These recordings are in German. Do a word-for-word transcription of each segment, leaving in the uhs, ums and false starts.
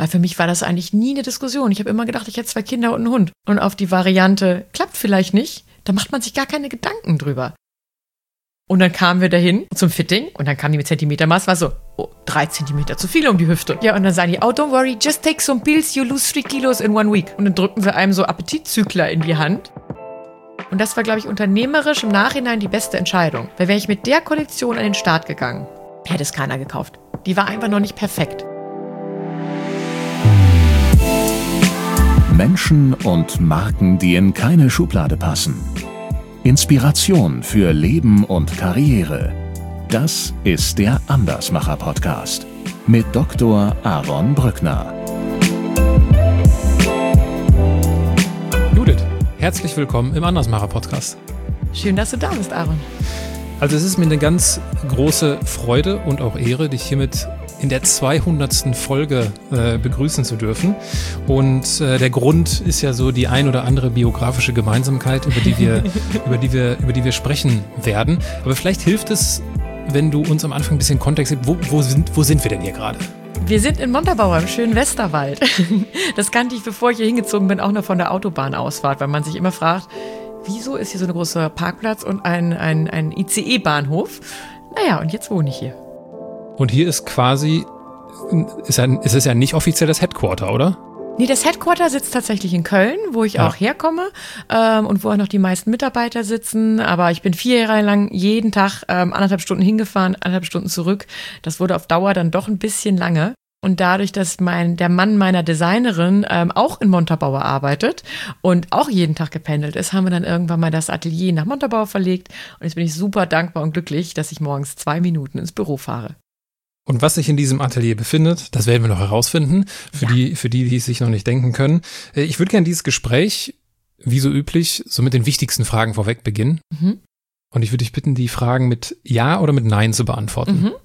Weil für mich war das eigentlich nie eine Diskussion. Ich habe immer gedacht, ich hätte zwei Kinder und einen Hund. Und auf die Variante, klappt vielleicht nicht, da macht man sich gar keine Gedanken drüber. Und dann kamen wir dahin zum Fitting und dann kam die mit Zentimetermaß, war so, oh, drei Zentimeter zu viel um die Hüfte. Ja, und dann sagen die, oh, don't worry, just take some pills, you lose three kilos in one week. Und dann drückten wir einem so Appetitzügler in die Hand. Und das war, glaube ich, unternehmerisch im Nachhinein die beste Entscheidung. Weil wäre ich mit der Kollektion an den Start gegangen, hätte es keiner gekauft. Die war einfach noch nicht perfekt. Menschen und Marken, die in keine Schublade passen. Inspiration für Leben und Karriere. Das ist der Andersmacher-Podcast mit Doktor Aaron Brückner. Judith, herzlich willkommen im Andersmacher-Podcast. Schön, dass du da bist, Aaron. Also es ist mir eine ganz große Freude und auch Ehre, dich hiermit in der zweihundertsten Folge äh, begrüßen zu dürfen. Und äh, der Grund ist ja so die ein oder andere biografische Gemeinsamkeit, über die wir, über die wir, über die wir sprechen werden. Aber vielleicht hilft es, wenn du uns am Anfang ein bisschen Kontext gibst. Wo, wo, sind, wo sind wir denn hier gerade? Wir sind in Montabaur im schönen Westerwald. Das kannte ich, bevor ich hier hingezogen bin, auch noch von der Autobahnausfahrt, weil man sich immer fragt, wieso ist hier so ein großer Parkplatz und ein, ein, ein I C E-Bahnhof? Naja, und jetzt wohne ich hier. Und hier ist quasi, ist, ein, ist es ja nicht offiziell das Headquarter, oder? Nee, das Headquarter sitzt tatsächlich in Köln, wo ich ja. auch herkomme ähm, und wo auch noch die meisten Mitarbeiter sitzen. Aber ich bin vier Jahre lang jeden Tag ähm, anderthalb Stunden hingefahren, anderthalb Stunden zurück. Das wurde auf Dauer dann doch ein bisschen lange. Und dadurch, dass mein der Mann meiner Designerin ähm, auch in Montabaur arbeitet und auch jeden Tag gependelt ist, haben wir dann irgendwann mal das Atelier nach Montabaur verlegt. Und jetzt bin ich super dankbar und glücklich, dass ich morgens zwei Minuten ins Büro fahre. Und was sich in diesem Atelier befindet, das werden wir noch herausfinden, für, ja. die, für die, die es sich noch nicht denken können. Ich würde gerne dieses Gespräch, wie so üblich, so mit den wichtigsten Fragen vorweg beginnen. Mhm. Und ich würde dich bitten, die Fragen mit Ja oder mit Nein zu beantworten. Mhm.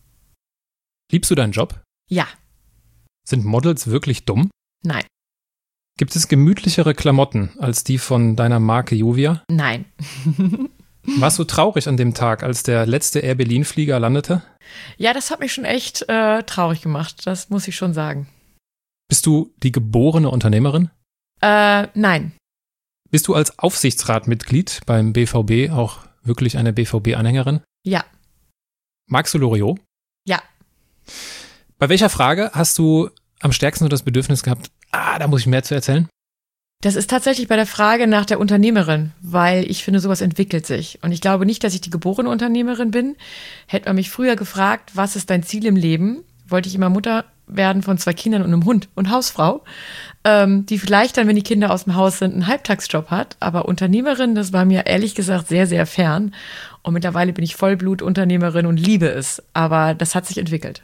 Liebst du deinen Job? Ja. Sind Models wirklich dumm? Nein. Gibt es gemütlichere Klamotten als die von deiner Marke Juvia? Nein. Warst du traurig an dem Tag, als der letzte Air Berlin-Flieger landete? Ja, das hat mich schon echt äh, traurig gemacht, das muss ich schon sagen. Bist du die geborene Unternehmerin? Äh, nein. Bist du als Aufsichtsratmitglied beim B V B auch wirklich eine B V B-Anhängerin? Ja. Magst du Loriot? Ja. Bei welcher Frage hast du am stärksten das Bedürfnis gehabt, ah, da muss ich mehr zu erzählen? Das ist tatsächlich bei der Frage nach der Unternehmerin, weil ich finde, sowas entwickelt sich. Und ich glaube nicht, dass ich die geborene Unternehmerin bin. Hätte man mich früher gefragt, was ist dein Ziel im Leben, wollte ich immer Mutter werden von zwei Kindern und einem Hund und Hausfrau, ähm, die vielleicht dann, wenn die Kinder aus dem Haus sind, einen Halbtagsjob hat. Aber Unternehmerin, das war mir ehrlich gesagt sehr, sehr fern. Und mittlerweile bin ich Vollblut-Unternehmerin und liebe es. Aber das hat sich entwickelt.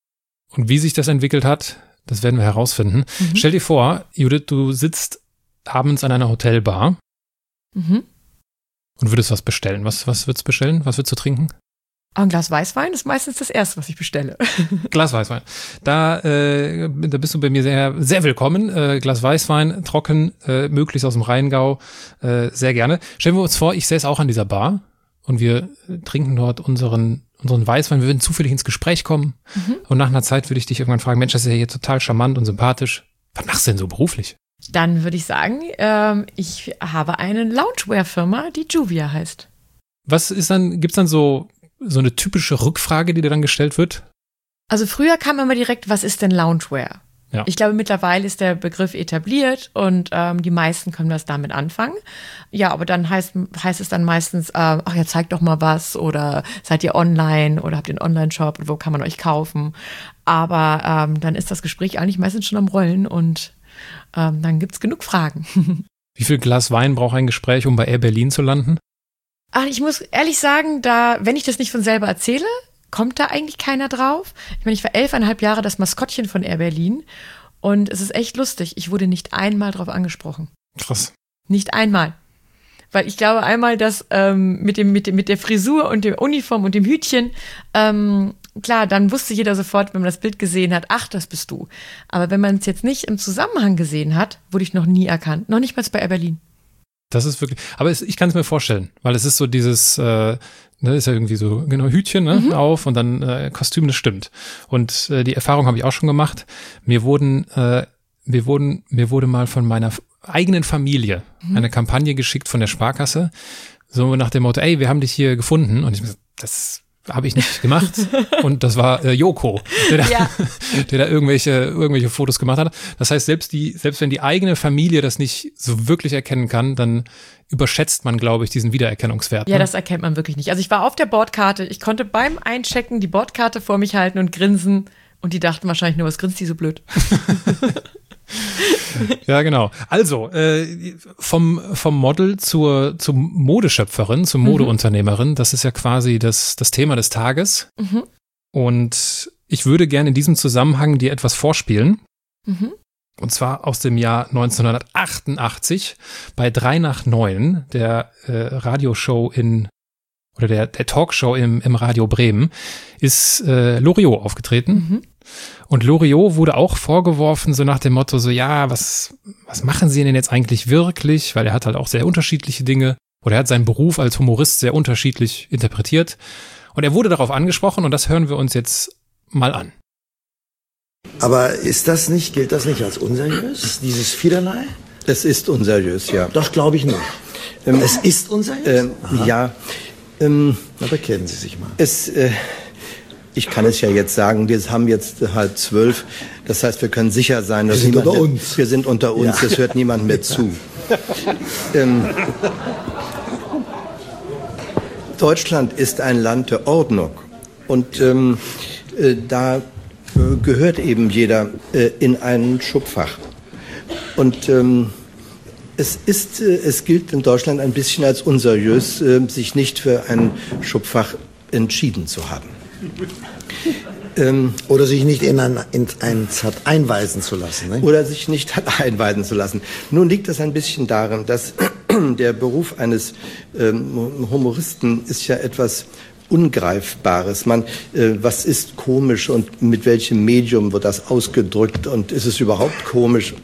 Und wie sich das entwickelt hat, das werden wir herausfinden. Mhm. Stell dir vor, Judith, du sitzt abends an einer Hotelbar mhm. und würdest was bestellen. Was, was würdest du bestellen? Was würdest du trinken? Ein Glas Weißwein ist meistens das Erste, was ich bestelle. Glas Weißwein. Da, äh, da bist du bei mir sehr, sehr willkommen. Äh, Glas Weißwein, trocken, äh, möglichst aus dem Rheingau, äh, sehr gerne. Stellen wir uns vor, ich säße auch an dieser Bar und wir trinken dort unseren unseren Weißwein. Wir würden zufällig ins Gespräch kommen mhm. und nach einer Zeit würde ich dich irgendwann fragen, Mensch, das ist ja hier total charmant und sympathisch. Was machst du denn so beruflich? Dann würde ich sagen, ähm, ich habe eine Loungewear-Firma, die Juvia heißt. Was ist dann, gibt's dann so, so eine typische Rückfrage, die dir dann gestellt wird? Also früher kam immer direkt, was ist denn Loungewear? Ja. Ich glaube, mittlerweile ist der Begriff etabliert und ähm, die meisten können das damit anfangen. Ja, aber dann heißt, heißt es dann meistens, äh, ach ja, zeigt doch mal was oder seid ihr online oder habt ihr einen Online-Shop und wo kann man euch kaufen? Aber ähm, dann ist das Gespräch eigentlich meistens schon am Rollen und ähm, dann gibt's genug Fragen. Wie viel Glas Wein braucht ein Gespräch, um bei Air Berlin zu landen? Ach, ich muss ehrlich sagen, da, wenn ich das nicht von selber erzähle, kommt da eigentlich keiner drauf. Ich meine, ich war elfeinhalb Jahre das Maskottchen von Air Berlin und es ist echt lustig. Ich wurde nicht einmal drauf angesprochen. Krass. Nicht einmal. Weil ich glaube einmal, dass ähm, mit dem, mit dem, mit der Frisur und der Uniform und dem Hütchen, ähm, klar, dann wusste jeder sofort, wenn man das Bild gesehen hat, ach, das bist du. Aber wenn man es jetzt nicht im Zusammenhang gesehen hat, wurde ich noch nie erkannt. Noch nicht mal bei Air Berlin. Das ist wirklich, aber es, ich kann es mir vorstellen, weil es ist so dieses, äh, ne, ist ja irgendwie so, genau, Hütchen ne, mhm. auf und dann äh, Kostüm, das stimmt. Und äh, die Erfahrung habe ich auch schon gemacht. Mir wurden, äh, mir wurden, mir wurde mal von meiner eigenen Familie mhm. eine Kampagne geschickt von der Sparkasse, so nach dem Motto, ey, wir haben dich hier gefunden. Und ich mir das habe ich nicht gemacht. Und das war äh, Joko, der da, ja. der da irgendwelche, irgendwelche Fotos gemacht hat. Das heißt, selbst die, selbst wenn die eigene Familie das nicht so wirklich erkennen kann, dann überschätzt man, glaube ich, diesen Wiedererkennungswert. Ja, ne? Das erkennt man wirklich nicht. Also ich war auf der Bordkarte, ich konnte beim Einchecken die Bordkarte vor mich halten und grinsen. Und die dachten wahrscheinlich nur, was grinst die so blöd? Ja, genau. Also, äh, vom, vom Model zur, zur Modeschöpferin, zur Modeunternehmerin, das ist ja quasi das, das Thema des Tages. Mhm. Und ich würde gerne in diesem Zusammenhang dir etwas vorspielen. Mhm. Und zwar aus dem Jahr neunzehnhundertachtundachtzig bei drei nach neun, der äh, Radioshow in, oder der, der Talkshow im, im Radio Bremen, ist äh, Loriot aufgetreten. Mhm. Und Loriot wurde auch vorgeworfen, so nach dem Motto, so ja, was, was machen Sie denn jetzt eigentlich wirklich? Weil er hat halt auch sehr unterschiedliche Dinge, oder er hat seinen Beruf als Humorist sehr unterschiedlich interpretiert. Und er wurde darauf angesprochen und das hören wir uns jetzt mal an. Aber ist das nicht, gilt das nicht als unseriös, dieses Vielerlei? Es ist unseriös, ja. Das glaube ich nicht. Ähm, es ist unseriös? Ähm, ja. Ähm, Na, bekennen Sie sich mal. Es, äh, ich kann es ja jetzt sagen, wir haben jetzt halb zwölf. Das heißt, wir können sicher sein, dass wir sind niemand, unter uns. Wir sind unter uns, ja. Es hört niemand mehr zu. ähm, Deutschland ist ein Land der Ordnung. Und ähm, äh, da äh, gehört eben jeder äh, in ein Schubfach. Und ähm, es ist, äh, es gilt in Deutschland ein bisschen als unseriös, äh, sich nicht für ein Schubfach entschieden zu haben. Ähm, oder sich nicht in ein, in eins hat einweisen zu lassen. Ne? Oder sich nicht hat einweisen zu lassen. Nun liegt es ein bisschen darin, dass der Beruf eines ähm, Humoristen ist ja etwas Ungreifbares. Man, äh, was ist komisch und mit welchem Medium wird das ausgedrückt und ist es überhaupt komisch?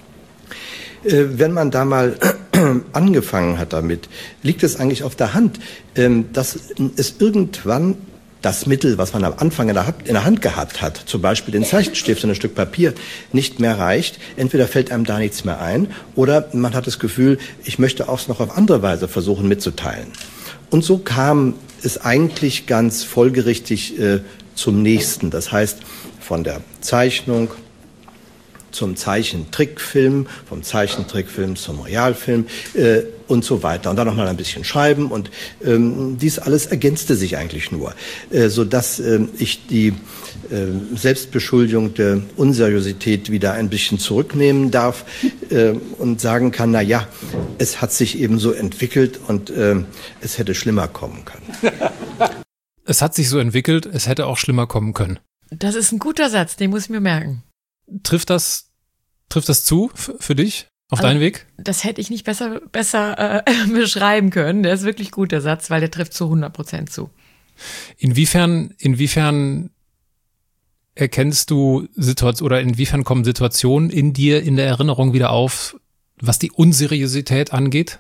Äh, wenn man da mal angefangen hat damit, liegt es eigentlich auf der Hand, äh, dass es irgendwann das Mittel, was man am Anfang in der, in der Hand gehabt hat, zum Beispiel den Zeichenstift und ein Stück Papier, nicht mehr reicht. Entweder fällt einem da nichts mehr ein oder man hat das Gefühl, ich möchte auch es noch auf andere Weise versuchen mitzuteilen. Und so kam es eigentlich ganz folgerichtig äh, zum nächsten. Das heißt, von der Zeichnung zum Zeichentrickfilm, vom Zeichentrickfilm zum Realfilm äh, und so weiter. Und dann noch mal ein bisschen schreiben und ähm, dies alles ergänzte sich eigentlich nur, äh, sodass äh, ich die äh, Selbstbeschuldigung der Unseriosität wieder ein bisschen zurücknehmen darf äh, und sagen kann, na ja, es hat sich eben so entwickelt und äh, es hätte schlimmer kommen können. Es hat sich so entwickelt, es hätte auch schlimmer kommen können. Das ist ein guter Satz, den muss ich mir merken. Trifft das, trifft das zu f- für dich auf also, deinen Weg? Das hätte ich nicht besser, besser äh, beschreiben können. Der ist wirklich gut, der Satz, weil der trifft zu hundert Prozent zu. Inwiefern, inwiefern erkennst du Situationen oder inwiefern kommen Situationen in dir in der Erinnerung wieder auf, was die Unseriosität angeht?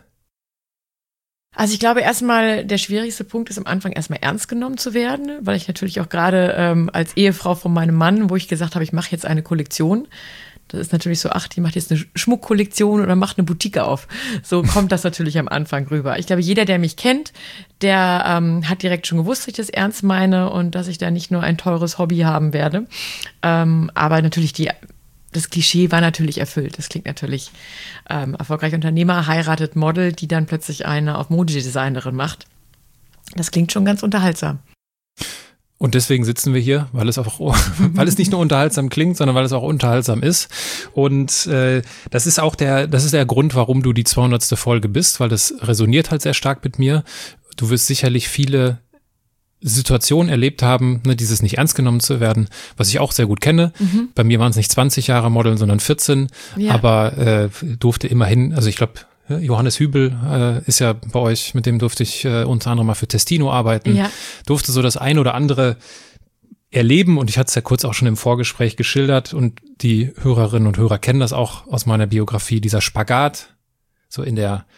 Also ich glaube erstmal, der schwierigste Punkt ist am Anfang erstmal ernst genommen zu werden, weil ich natürlich auch gerade ähm, als Ehefrau von meinem Mann, wo ich gesagt habe, ich mache jetzt eine Kollektion, das ist natürlich so, ach, die macht jetzt eine Schmuckkollektion oder macht eine Boutique auf. So kommt das natürlich am Anfang rüber. Ich glaube, jeder, der mich kennt, der ähm, hat direkt schon gewusst, dass ich das ernst meine und dass ich da nicht nur ein teures Hobby haben werde. Ähm, aber natürlich die Das Klischee war natürlich erfüllt. Das klingt natürlich ähm, erfolgreich Unternehmer, heiratet Model, die dann plötzlich eine auf Modedesignerin macht. Das klingt schon ganz unterhaltsam. Und deswegen sitzen wir hier, weil es auch, weil es nicht nur unterhaltsam klingt, sondern weil es auch unterhaltsam ist. Und äh, das ist auch der, das ist der Grund, warum du die zweihundertste Folge bist, weil das resoniert halt sehr stark mit mir. Du wirst sicherlich viele Situationen erlebt haben, ne, dieses nicht ernst genommen zu werden, was ich auch sehr gut kenne. Mhm. Bei mir waren es nicht zwanzig Jahre Modeln, sondern vierzehn, ja. aber äh, durfte immerhin, also ich glaube, Johannes Hübel äh, ist ja bei euch, mit dem durfte ich äh, unter anderem mal für Testino arbeiten, ja. durfte so das ein oder andere erleben und ich hatte es ja kurz auch schon im Vorgespräch geschildert und die Hörerinnen und Hörer kennen das auch aus meiner Biografie, dieser Spagat, so in der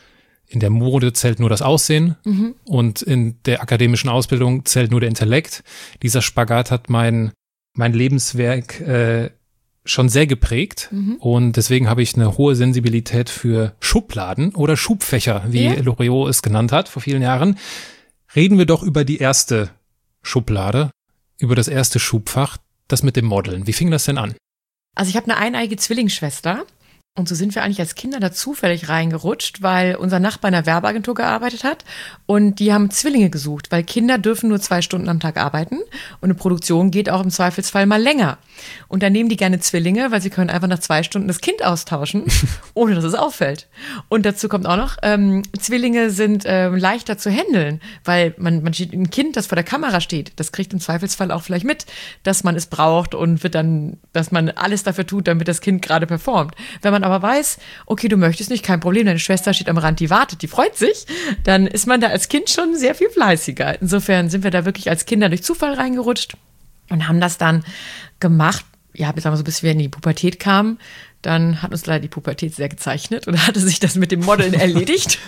in der Mode zählt nur das Aussehen mhm. und in der akademischen Ausbildung zählt nur der Intellekt. Dieser Spagat hat mein, mein Lebenswerk äh, schon sehr geprägt mhm. und deswegen habe ich eine hohe Sensibilität für Schubladen oder Schubfächer, wie ja. Loriot es genannt hat vor vielen Jahren. Reden wir doch über die erste Schublade, über das erste Schubfach, das mit dem Modeln. Wie fing das denn an? Also ich habe eine eineige Zwillingsschwester. Und so sind wir eigentlich als Kinder da zufällig reingerutscht, weil unser Nachbar in einer Werbeagentur gearbeitet hat und die haben Zwillinge gesucht, weil Kinder dürfen nur zwei Stunden am Tag arbeiten und eine Produktion geht auch im Zweifelsfall mal länger. Und dann nehmen die gerne Zwillinge, weil sie können einfach nach zwei Stunden das Kind austauschen, ohne dass es auffällt. Und dazu kommt auch noch, ähm, Zwillinge sind ähm, leichter zu handeln, weil man, man steht, ein Kind, das vor der Kamera steht, das kriegt im Zweifelsfall auch vielleicht mit, dass man es braucht und wird dann, dass man alles dafür tut, damit das Kind gerade performt. Wenn man aber weiß, okay, du möchtest nicht, kein Problem, deine Schwester steht am Rand, die wartet, die freut sich, dann ist man da als Kind schon sehr viel fleißiger. Insofern sind wir da wirklich als Kinder durch Zufall reingerutscht und haben das dann gemacht, ja, bis, so, bis wir in die Pubertät kamen. Dann hat uns leider die Pubertät sehr gezeichnet und hatte sich das mit dem Modeln erledigt.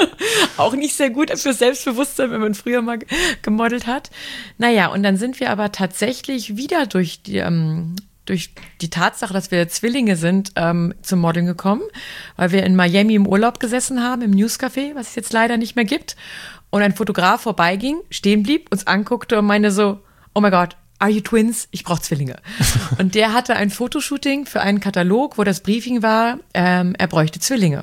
Auch nicht sehr gut für Selbstbewusstsein, wenn man früher mal gemodelt hat. Naja, und dann sind wir aber tatsächlich wieder durch die ähm, durch die Tatsache, dass wir Zwillinge sind, ähm, zum Modeln gekommen, weil wir in Miami im Urlaub gesessen haben, im Newscafé, was es jetzt leider nicht mehr gibt. Und ein Fotograf vorbeiging, stehen blieb, uns anguckte und meinte so, oh mein Gott, are you twins? Ich brauche Zwillinge. Und der hatte ein Fotoshooting für einen Katalog, wo das Briefing war, ähm, er bräuchte Zwillinge.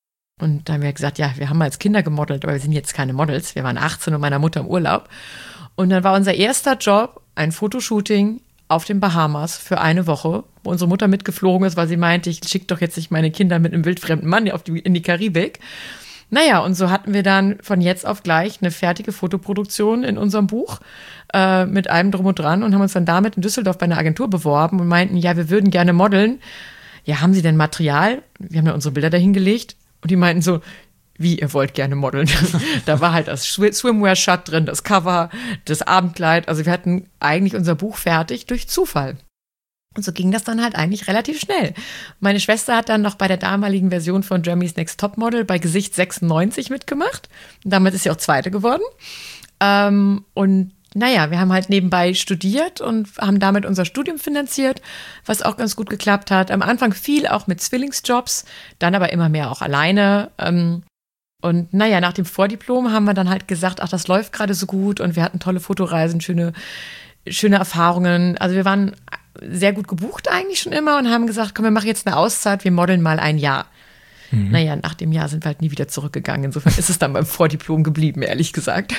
Und da haben wir gesagt, ja, wir haben als Kinder gemodelt, aber wir sind jetzt keine Models. Wir waren achtzehn und meiner Mutter im Urlaub. Und dann war unser erster Job ein Fotoshooting auf den Bahamas für eine Woche, wo unsere Mutter mitgeflogen ist, weil sie meinte, ich schicke doch jetzt nicht meine Kinder mit einem wildfremden Mann auf die, in die Karibik. Naja, und so hatten wir dann von jetzt auf gleich eine fertige Fotoproduktion in unserem Buch äh, mit allem drum und dran und haben uns dann damit in Düsseldorf bei einer Agentur beworben und meinten, ja, wir würden gerne modeln. Ja, haben Sie denn Material? Wir haben ja unsere Bilder dahin gelegt und die meinten so, wie, ihr wollt gerne modeln. Da war halt das Swimwear-Shot drin, das Cover, das Abendkleid. Also wir hatten eigentlich unser Buch fertig durch Zufall. Und so ging das dann halt eigentlich relativ schnell. Meine Schwester hat dann noch bei der damaligen Version von Germany's Next Topmodel bei Gesicht sechsundneunzig mitgemacht. Und damit ist sie auch Zweite geworden. Ähm, und naja, wir haben halt nebenbei studiert und haben damit unser Studium finanziert, was auch ganz gut geklappt hat. Am Anfang viel auch mit Zwillingsjobs, dann aber immer mehr auch alleine. Ähm, Und naja, nach dem Vordiplom haben wir dann halt gesagt, ach, das läuft gerade so gut und wir hatten tolle Fotoreisen, schöne, schöne Erfahrungen. Also wir waren sehr gut gebucht eigentlich schon immer und haben gesagt, komm, wir machen jetzt eine Auszeit, wir modeln mal ein Jahr. Mhm. Naja, nach dem Jahr sind wir halt nie wieder zurückgegangen. Insofern ist es dann beim Vordiplom geblieben, ehrlich gesagt.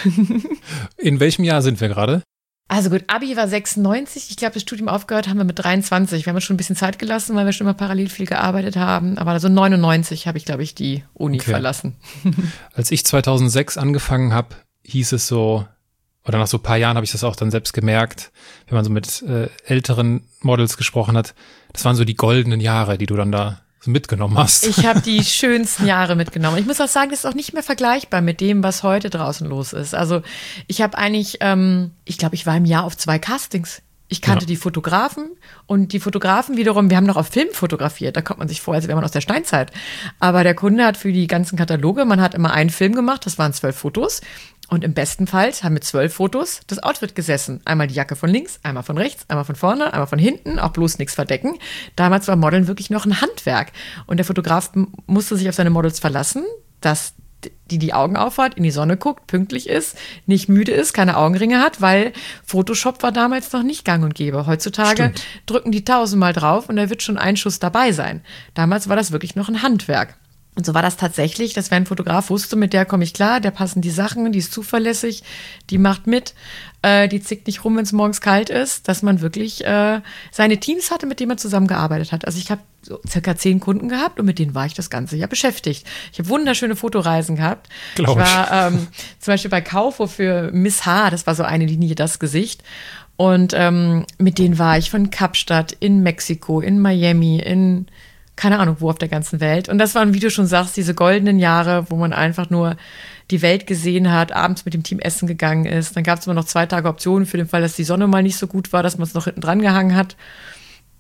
In welchem Jahr sind wir gerade? Also gut, Abi war sechsundneunzig. Ich glaube, das Studium aufgehört haben wir mit dreiundzwanzig. Wir haben uns schon ein bisschen Zeit gelassen, weil wir schon immer parallel viel gearbeitet haben. Aber so neunundneunzig habe ich, glaube ich, die Uni okay. verlassen. Als ich zweitausendsechs angefangen habe, hieß es so, oder nach so ein paar Jahren habe ich das auch dann selbst gemerkt, wenn man so mit äh, älteren Models gesprochen hat, das waren so die goldenen Jahre, die du dann da so mitgenommen hast. Ich habe die schönsten Jahre mitgenommen. Ich muss auch sagen, das ist auch nicht mehr vergleichbar mit dem, was heute draußen los ist. Also ich habe eigentlich, ähm, ich glaube, ich war im Jahr auf zwei Castings. Ich kannte ja. die Fotografen und die Fotografen wiederum, wir haben noch auf Film fotografiert, da kommt man sich vor, als wäre man aus der Steinzeit. Aber der Kunde hat für die ganzen Kataloge, man hat immer einen Film gemacht, das waren zwölf Fotos. Und im besten Fall haben mit zwölf Fotos das Outfit gesessen. Einmal die Jacke von links, einmal von rechts, einmal von vorne, einmal von hinten, auch bloß nichts verdecken. Damals war Modeln wirklich noch ein Handwerk. Und der Fotograf musste sich auf seine Models verlassen, dass die die Augen aufhat, in die Sonne guckt, pünktlich ist, nicht müde ist, keine Augenringe hat, weil Photoshop war damals noch nicht gang und gäbe. Heutzutage Stimmt. drücken die tausendmal drauf und da wird schon ein Schuss dabei sein. Damals war das wirklich noch ein Handwerk. Und so war das tatsächlich, dass wenn ein Fotograf wusste, mit der komme ich klar, der passen die Sachen, die ist zuverlässig, die macht mit, äh, die zickt nicht rum, wenn es morgens kalt ist, dass man wirklich äh, seine Teams hatte, mit denen man zusammengearbeitet hat. Also ich habe so circa zehn Kunden gehabt und mit denen war ich das ganze Jahr beschäftigt. Ich habe wunderschöne Fotoreisen gehabt. Glaub ich war ähm, zum Beispiel bei Kaufhof für Miss H, das war so eine Linie, das Gesicht. Und ähm, mit denen war ich von Kapstadt in Mexiko, in Miami, in keine Ahnung wo auf der ganzen Welt. Und das waren, wie du schon sagst, diese goldenen Jahre, wo man einfach nur die Welt gesehen hat, abends mit dem Team essen gegangen ist. Dann gab es immer noch zwei Tage Optionen für den Fall, dass die Sonne mal nicht so gut war, dass man es noch hinten dran gehangen hat.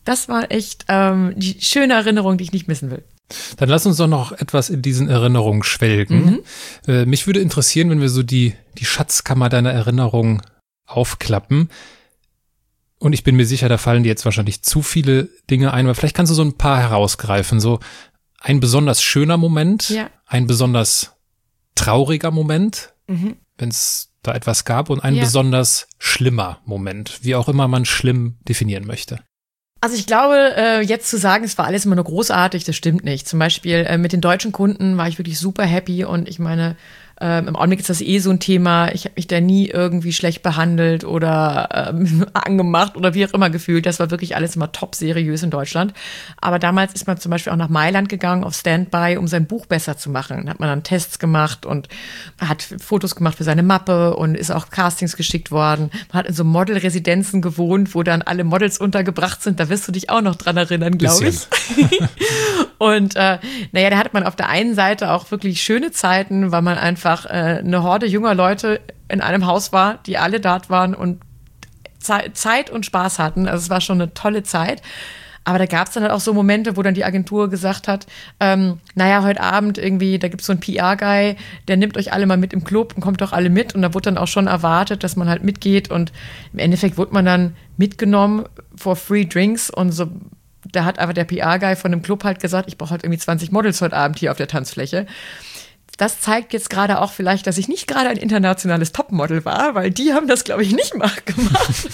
Das war echt ähm, die schöne Erinnerung, die ich nicht missen will. Dann lass uns doch noch etwas in diesen Erinnerungen schwelgen. Mhm. Äh, mich würde interessieren, wenn wir so die, die Schatzkammer deiner Erinnerungen aufklappen. Und ich bin mir sicher, da fallen dir jetzt wahrscheinlich zu viele Dinge ein, aber vielleicht kannst du so ein paar herausgreifen. So ein besonders schöner Moment, ja. ein besonders trauriger Moment, mhm. wenn es da etwas gab, und ein ja. besonders schlimmer Moment, wie auch immer man schlimm definieren möchte. Also ich glaube, äh, jetzt zu sagen, es war alles immer nur großartig, das stimmt nicht. Zum Beispiel äh, mit den deutschen Kunden war ich wirklich super happy und ich meine, ähm, im Augenblick ist das eh so ein Thema. Ich habe mich da nie irgendwie schlecht behandelt oder ähm, angemacht oder wie auch immer gefühlt. Das war wirklich alles immer top seriös in Deutschland. Aber damals ist man zum Beispiel auch nach Mailand gegangen auf Standby, um sein Buch besser zu machen. Da hat man dann Tests gemacht und hat Fotos gemacht für seine Mappe und ist auch Castings geschickt worden. Man hat in so Model-Residenzen gewohnt, wo dann alle Models untergebracht sind. Da wirst du dich auch noch dran erinnern, glaube ich. Und äh, naja, da hatte man auf der einen Seite auch wirklich schöne Zeiten, weil man einfach äh, eine Horde junger Leute in einem Haus war, die alle dort waren und Ze- Zeit und Spaß hatten. Also es war schon eine tolle Zeit. Aber da gab es dann halt auch so Momente, wo dann die Agentur gesagt hat, ähm, naja, heute Abend irgendwie, da gibt es so einen P R-Guy, der nimmt euch alle mal mit im Club und kommt doch alle mit. Und da wurde dann auch schon erwartet, dass man halt mitgeht. Und im Endeffekt wurde man dann mitgenommen for free drinks. Und so, da hat aber der P R-Guy von dem Club halt gesagt, ich brauche halt irgendwie zwanzig Models heute Abend hier auf der Tanzfläche. Das zeigt jetzt gerade auch vielleicht, dass ich nicht gerade ein internationales Topmodel war, weil die haben das, glaube ich, nicht mal gemacht.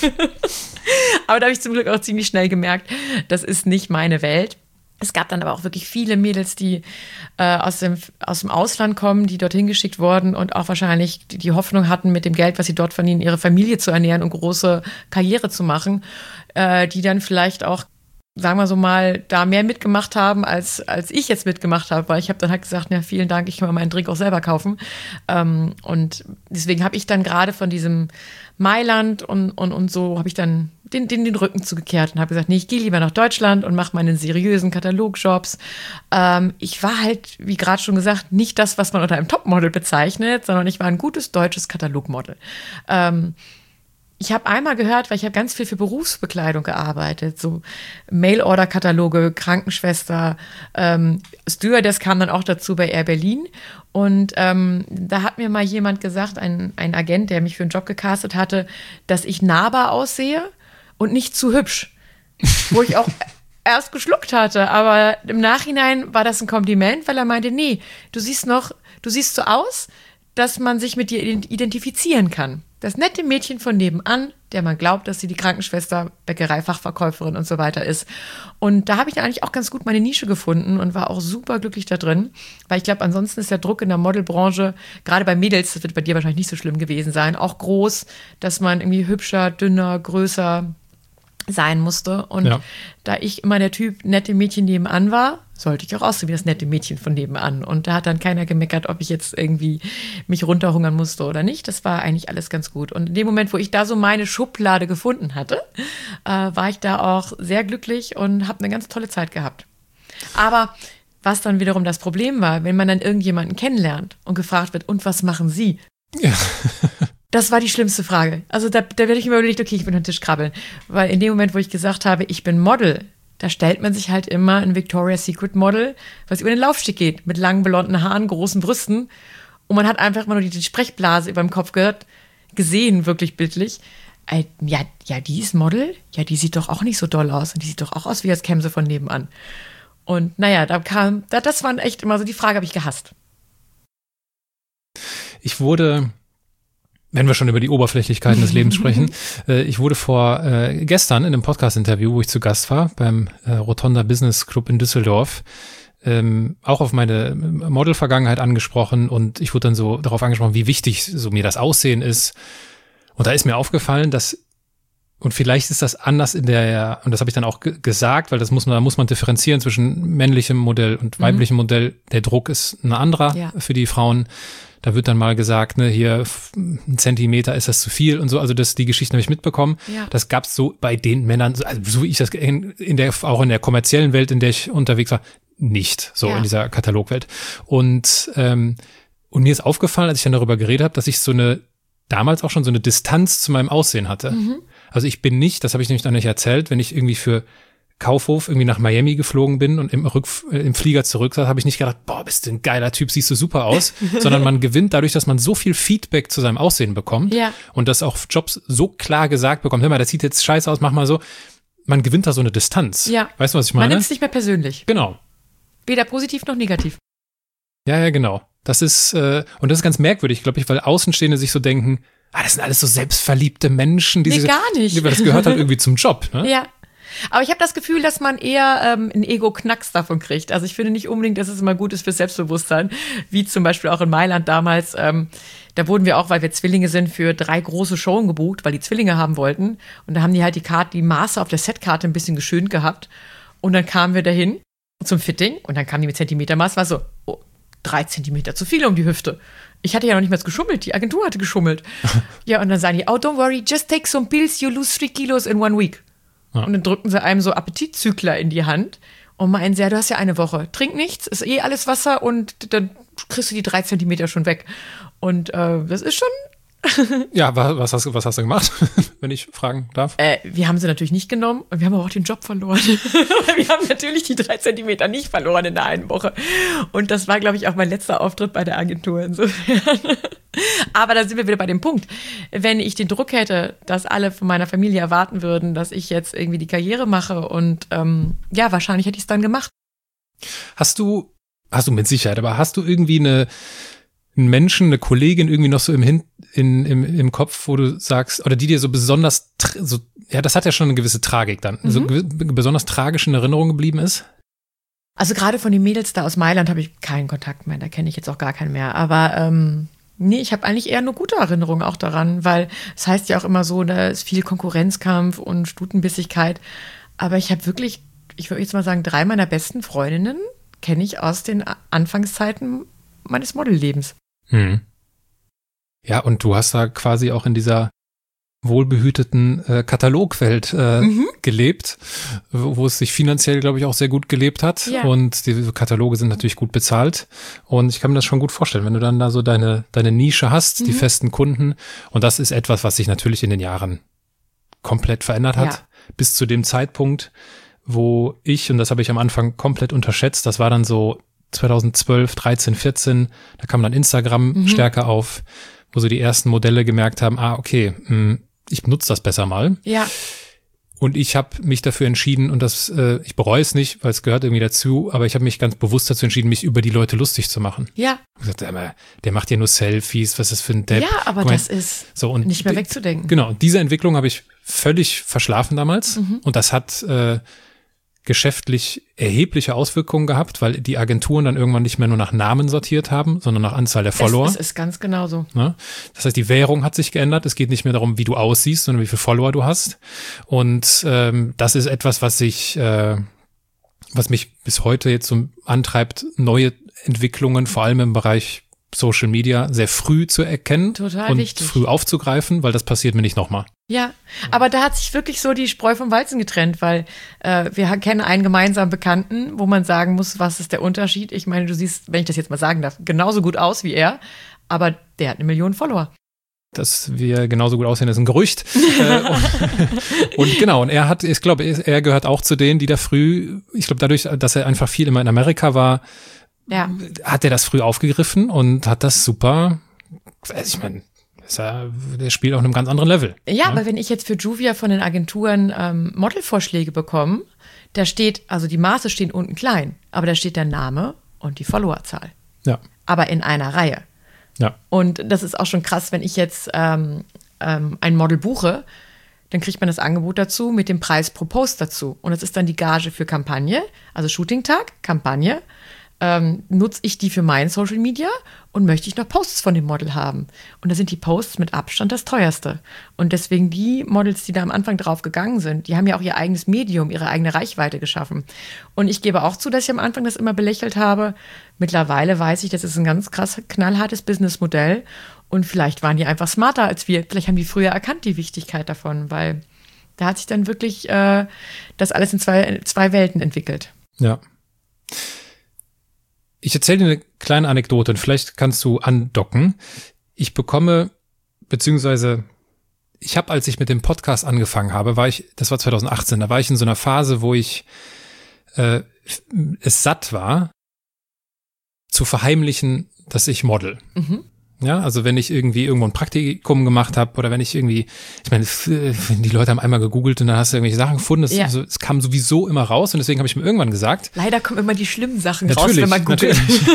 Aber da habe ich zum Glück auch ziemlich schnell gemerkt, das ist nicht meine Welt. Es gab dann aber auch wirklich viele Mädels, die äh, aus dem, aus dem Ausland kommen, die dorthin geschickt wurden und auch wahrscheinlich die, die Hoffnung hatten, mit dem Geld, was sie dort verdienen, ihre Familie zu ernähren und große Karriere zu machen, äh, die dann vielleicht auch, sagen wir so mal, da mehr mitgemacht haben, als, als ich jetzt mitgemacht habe, weil ich habe dann halt gesagt, ja, vielen Dank, ich kann mir meinen Drink auch selber kaufen. Ähm, und deswegen habe ich dann gerade von diesem Mailand und, und, und so, habe ich dann den, den, den Rücken zugekehrt und habe gesagt, nee, ich gehe lieber nach Deutschland und mache meine seriösen Katalogjobs. Ähm, ich war halt, wie gerade schon gesagt, nicht das, was man unter einem Topmodel bezeichnet, sondern ich war ein gutes deutsches Katalogmodel. Ähm, Ich habe einmal gehört, weil ich habe ganz viel für Berufsbekleidung gearbeitet, so Mail-Order-Kataloge, Krankenschwester, ähm, Stewardess kam dann auch dazu bei Air Berlin. Und ähm, da hat mir mal jemand gesagt, ein, ein Agent, der mich für einen Job gecastet hatte, dass ich nahbar aussehe und nicht zu hübsch. Wo ich auch erst geschluckt hatte, aber im Nachhinein war das ein Kompliment, weil er meinte, nee, du siehst noch, du siehst so aus, dass man sich mit dir identifizieren kann. Das nette Mädchen von nebenan, der man glaubt, dass sie die Krankenschwester, Bäckereifachverkäuferin und so weiter ist. Und da habe ich dann eigentlich auch ganz gut meine Nische gefunden und war auch super glücklich da drin. Weil ich glaube, ansonsten ist der Druck in der Modelbranche, gerade bei Mädels, das wird bei dir wahrscheinlich nicht so schlimm gewesen sein, auch groß, dass man irgendwie hübscher, dünner, größer sein musste. Und ja. da ich immer der Typ nette Mädchen nebenan war, sollte ich auch aussehen wie das nette Mädchen von nebenan. Und da hat dann keiner gemeckert, ob ich jetzt irgendwie mich runterhungern musste oder nicht. Das war eigentlich alles ganz gut. Und in dem Moment, wo ich da so meine Schublade gefunden hatte, äh, war ich da auch sehr glücklich und habe eine ganz tolle Zeit gehabt. Aber was dann wiederum das Problem war, wenn man dann irgendjemanden kennenlernt und gefragt wird, und was machen Sie? Ja. Das war die schlimmste Frage. Also da, da werde ich mir überlegt, okay, ich bin unter den Tisch krabbeln. Weil in dem Moment, wo ich gesagt habe, ich bin Model, da stellt man sich halt immer ein Victoria's Secret Model, was über den Laufsteg geht, mit langen blonden Haaren, großen Brüsten. Und man hat einfach immer nur die Sprechblase über dem Kopf gehört, gesehen, wirklich bildlich. Äh, ja, ja, die ist Model? Ja, die sieht doch auch nicht so doll aus. Und die sieht doch auch aus, wie als käme sie von nebenan. Und naja, da kam, da, das war echt immer so, die Frage habe ich gehasst. Ich wurde... Wenn wir schon über die Oberflächlichkeiten des Lebens sprechen. Äh, ich wurde vor äh, gestern in einem Podcast-Interview, wo ich zu Gast war, beim äh, Rotonda Business Club in Düsseldorf, ähm, auch auf meine Model-Vergangenheit angesprochen, und ich wurde dann so darauf angesprochen, wie wichtig so mir das Aussehen ist. Und da ist mir aufgefallen, dass, und vielleicht ist das anders in der, und das habe ich dann auch g- gesagt, weil das muss man, da muss man differenzieren zwischen männlichem Modell und weiblichem mhm. Modell. Der Druck ist ein anderer ja. für die Frauen. Da wird dann mal gesagt, ne, hier ein Zentimeter ist das zu viel und so. Also das, die Geschichten habe ich mitbekommen. Ja. Das gab's so bei den Männern, also so wie ich das in, in der, auch in der kommerziellen Welt, in der ich unterwegs war, nicht so ja. in dieser Katalogwelt. Und ähm, und mir ist aufgefallen, als ich dann darüber geredet habe, dass ich so eine damals auch schon so eine Distanz zu meinem Aussehen hatte. Mhm. Also ich bin nicht, das habe ich nämlich noch nicht erzählt, wenn ich irgendwie für Kaufhof irgendwie nach Miami geflogen bin und im, Rück, im Flieger zurück saß, habe ich nicht gedacht, boah, bist du ein geiler Typ, siehst du super aus, sondern man gewinnt dadurch, dass man so viel Feedback zu seinem Aussehen bekommt Ja. und das auch Jobs so klar gesagt bekommt, hör mal, das sieht jetzt scheiße aus, mach mal so. Man gewinnt da so eine Distanz. Ja. Weißt du, was ich Man meine? nimmt es nicht mehr persönlich. Genau. Weder positiv noch negativ. Ja, ja, genau. Das ist, äh, und das ist ganz merkwürdig, glaube ich, weil Außenstehende sich so denken, ah, das sind alles so selbstverliebte Menschen. Die Nee, sich, gar nicht. Das gehört halt irgendwie zum Job, ne? Ja. Aber ich habe das Gefühl, dass man eher ähm, einen Ego-Knacks davon kriegt. Also ich finde nicht unbedingt, dass es immer gut ist fürs Selbstbewusstsein, wie zum Beispiel auch in Mailand damals. Ähm, da wurden wir auch, weil wir Zwillinge sind, für drei große Shows gebucht, weil die Zwillinge haben wollten. Und da haben die halt die Karte, die Maße auf der Setkarte ein bisschen geschönt gehabt. Und dann kamen wir dahin zum Fitting und dann kamen die mit Zentimetermaß, war so, oh, drei Zentimeter zu viel um die Hüfte. Ich hatte ja noch nicht mal geschummelt, die Agentur hatte geschummelt. Ja, und dann sagen die, oh, don't worry, just take some pills, you lose three kilos in one week. Ja. Und dann drückten sie einem so Appetitzügler in die Hand und meinen sie, ja, du hast ja eine Woche, trink nichts, ist eh alles Wasser und dann kriegst du die drei Zentimeter schon weg. Und äh, das ist schon... Ja, was hast, was hast du gemacht, wenn ich fragen darf? Äh, wir haben sie natürlich nicht genommen und wir haben aber auch den Job verloren. Wir haben natürlich die drei Zentimeter nicht verloren in der einen Woche. Und das war, glaube ich, auch mein letzter Auftritt bei der Agentur insofern. Aber da sind wir wieder bei dem Punkt. Wenn ich den Druck hätte, dass alle von meiner Familie erwarten würden, dass ich jetzt irgendwie die Karriere mache und ähm, ja, wahrscheinlich hätte ich es dann gemacht. Hast du, hast du mit Sicherheit, aber hast du irgendwie eine einen Menschen, eine Kollegin irgendwie noch so im, Hin, in, im, im Kopf, wo du sagst, oder die dir so besonders, so, ja, das hat ja schon eine gewisse Tragik dann, mhm. so gew- besonders tragisch in Erinnerung geblieben ist? Also gerade von den Mädels da aus Mailand habe ich keinen Kontakt mehr, da kenne ich jetzt auch gar keinen mehr, aber ähm, nee, ich habe eigentlich eher nur gute Erinnerungen auch daran, weil es heißt ja auch immer so, da ist viel Konkurrenzkampf und Stutenbissigkeit, aber ich habe wirklich, ich würde jetzt mal sagen, drei meiner besten Freundinnen kenne ich aus den Anfangszeiten meines Modellebens. Hm. Ja, und du hast da quasi auch in dieser wohlbehüteten äh, Katalogwelt äh, mhm. gelebt, wo, wo es sich finanziell, glaube ich, auch sehr gut gelebt hat. Ja. Und die Kataloge sind natürlich gut bezahlt. Und ich kann mir das schon gut vorstellen, wenn du dann da so deine, deine Nische hast, mhm. die festen Kunden. Und das ist etwas, was sich natürlich in den Jahren komplett verändert hat. Ja. Bis zu dem Zeitpunkt, wo ich, und das habe ich am Anfang komplett unterschätzt, das war dann so zweitausendzwölf, dreizehn, vierzehn, da kam dann Instagram mhm. stärker auf, wo so die ersten Modelle gemerkt haben, ah, okay, mh, ich benutze das besser mal. Ja. Und ich habe mich dafür entschieden, und das, äh, ich bereue es nicht, weil es gehört irgendwie dazu, aber ich habe mich ganz bewusst dazu entschieden, mich über die Leute lustig zu machen. Ja. Ich gesagt, der, der macht ja nur Selfies, was ist das für ein Depp? Ja, aber mal, das ist so, und nicht mehr wegzudenken. Genau, und diese Entwicklung habe ich völlig verschlafen damals. Mhm. Und das hat äh, geschäftlich erhebliche Auswirkungen gehabt, weil die Agenturen dann irgendwann nicht mehr nur nach Namen sortiert haben, sondern nach Anzahl der Follower. Das ist ganz genau so. Ne? Das heißt, die Währung hat sich geändert. Es geht nicht mehr darum, wie du aussiehst, sondern wie viele Follower du hast. Und ähm, das ist etwas, was ich, äh, was mich bis heute jetzt so antreibt, neue Entwicklungen, vor allem im Bereich Social Media, sehr früh zu erkennen. Total und wichtig. Früh aufzugreifen, weil das passiert mir nicht nochmal. Ja, aber da hat sich wirklich so die Spreu vom Weizen getrennt, weil äh, wir kennen einen gemeinsamen Bekannten, wo man sagen muss, was ist der Unterschied? Ich meine, du siehst, wenn ich das jetzt mal sagen darf, genauso gut aus wie er, aber der hat eine Million Follower. Dass wir genauso gut aussehen, ist ein Gerücht. äh, und, und genau, und er hat, ich glaube, er gehört auch zu denen, die da früh, ich glaube, dadurch, dass er einfach viel immer in Amerika war, ja. hat er das früh aufgegriffen und hat das super, also ich meine, der spielt auf einem ganz anderen Level. Ja, ja, aber wenn ich jetzt für Juvia von den Agenturen ähm, Modelvorschläge bekomme, da steht, also die Maße stehen unten klein, aber da steht der Name und die Followerzahl. Ja. Aber in einer Reihe. Ja. Und das ist auch schon krass, wenn ich jetzt ähm, ähm, ein Model buche, dann kriegt man das Angebot dazu mit dem Preis pro Post dazu. Und das ist dann die Gage für Kampagne, also Shooting-Tag, Kampagne. Ähm, nutze ich die für mein Social Media und möchte ich noch Posts von dem Model haben. Und da sind die Posts mit Abstand das teuerste. Und deswegen die Models, die da am Anfang drauf gegangen sind, die haben ja auch ihr eigenes Medium, ihre eigene Reichweite geschaffen. Und ich gebe auch zu, dass ich am Anfang das immer belächelt habe. Mittlerweile weiß ich, das ist ein ganz krass knallhartes Businessmodell. Und vielleicht waren die einfach smarter als wir. Vielleicht haben die früher erkannt, die Wichtigkeit davon, weil da hat sich dann wirklich äh, das alles in zwei, zwei Welten entwickelt. Ja. Ich erzähle dir eine kleine Anekdote und vielleicht kannst du andocken. Ich bekomme, beziehungsweise ich habe, als ich mit dem Podcast angefangen habe, war ich, das war zwanzig achtzehn, da war ich in so einer Phase, wo ich äh, es satt war, zu verheimlichen, dass ich model. Mhm. Ja, also wenn ich irgendwie irgendwo ein Praktikum gemacht habe oder wenn ich irgendwie, ich meine, die Leute haben einmal gegoogelt und dann hast du irgendwelche Sachen gefunden, es, ja. also, es kam sowieso immer raus und deswegen habe ich mir irgendwann gesagt. Leider kommen immer die schlimmen Sachen raus, wenn man googelt.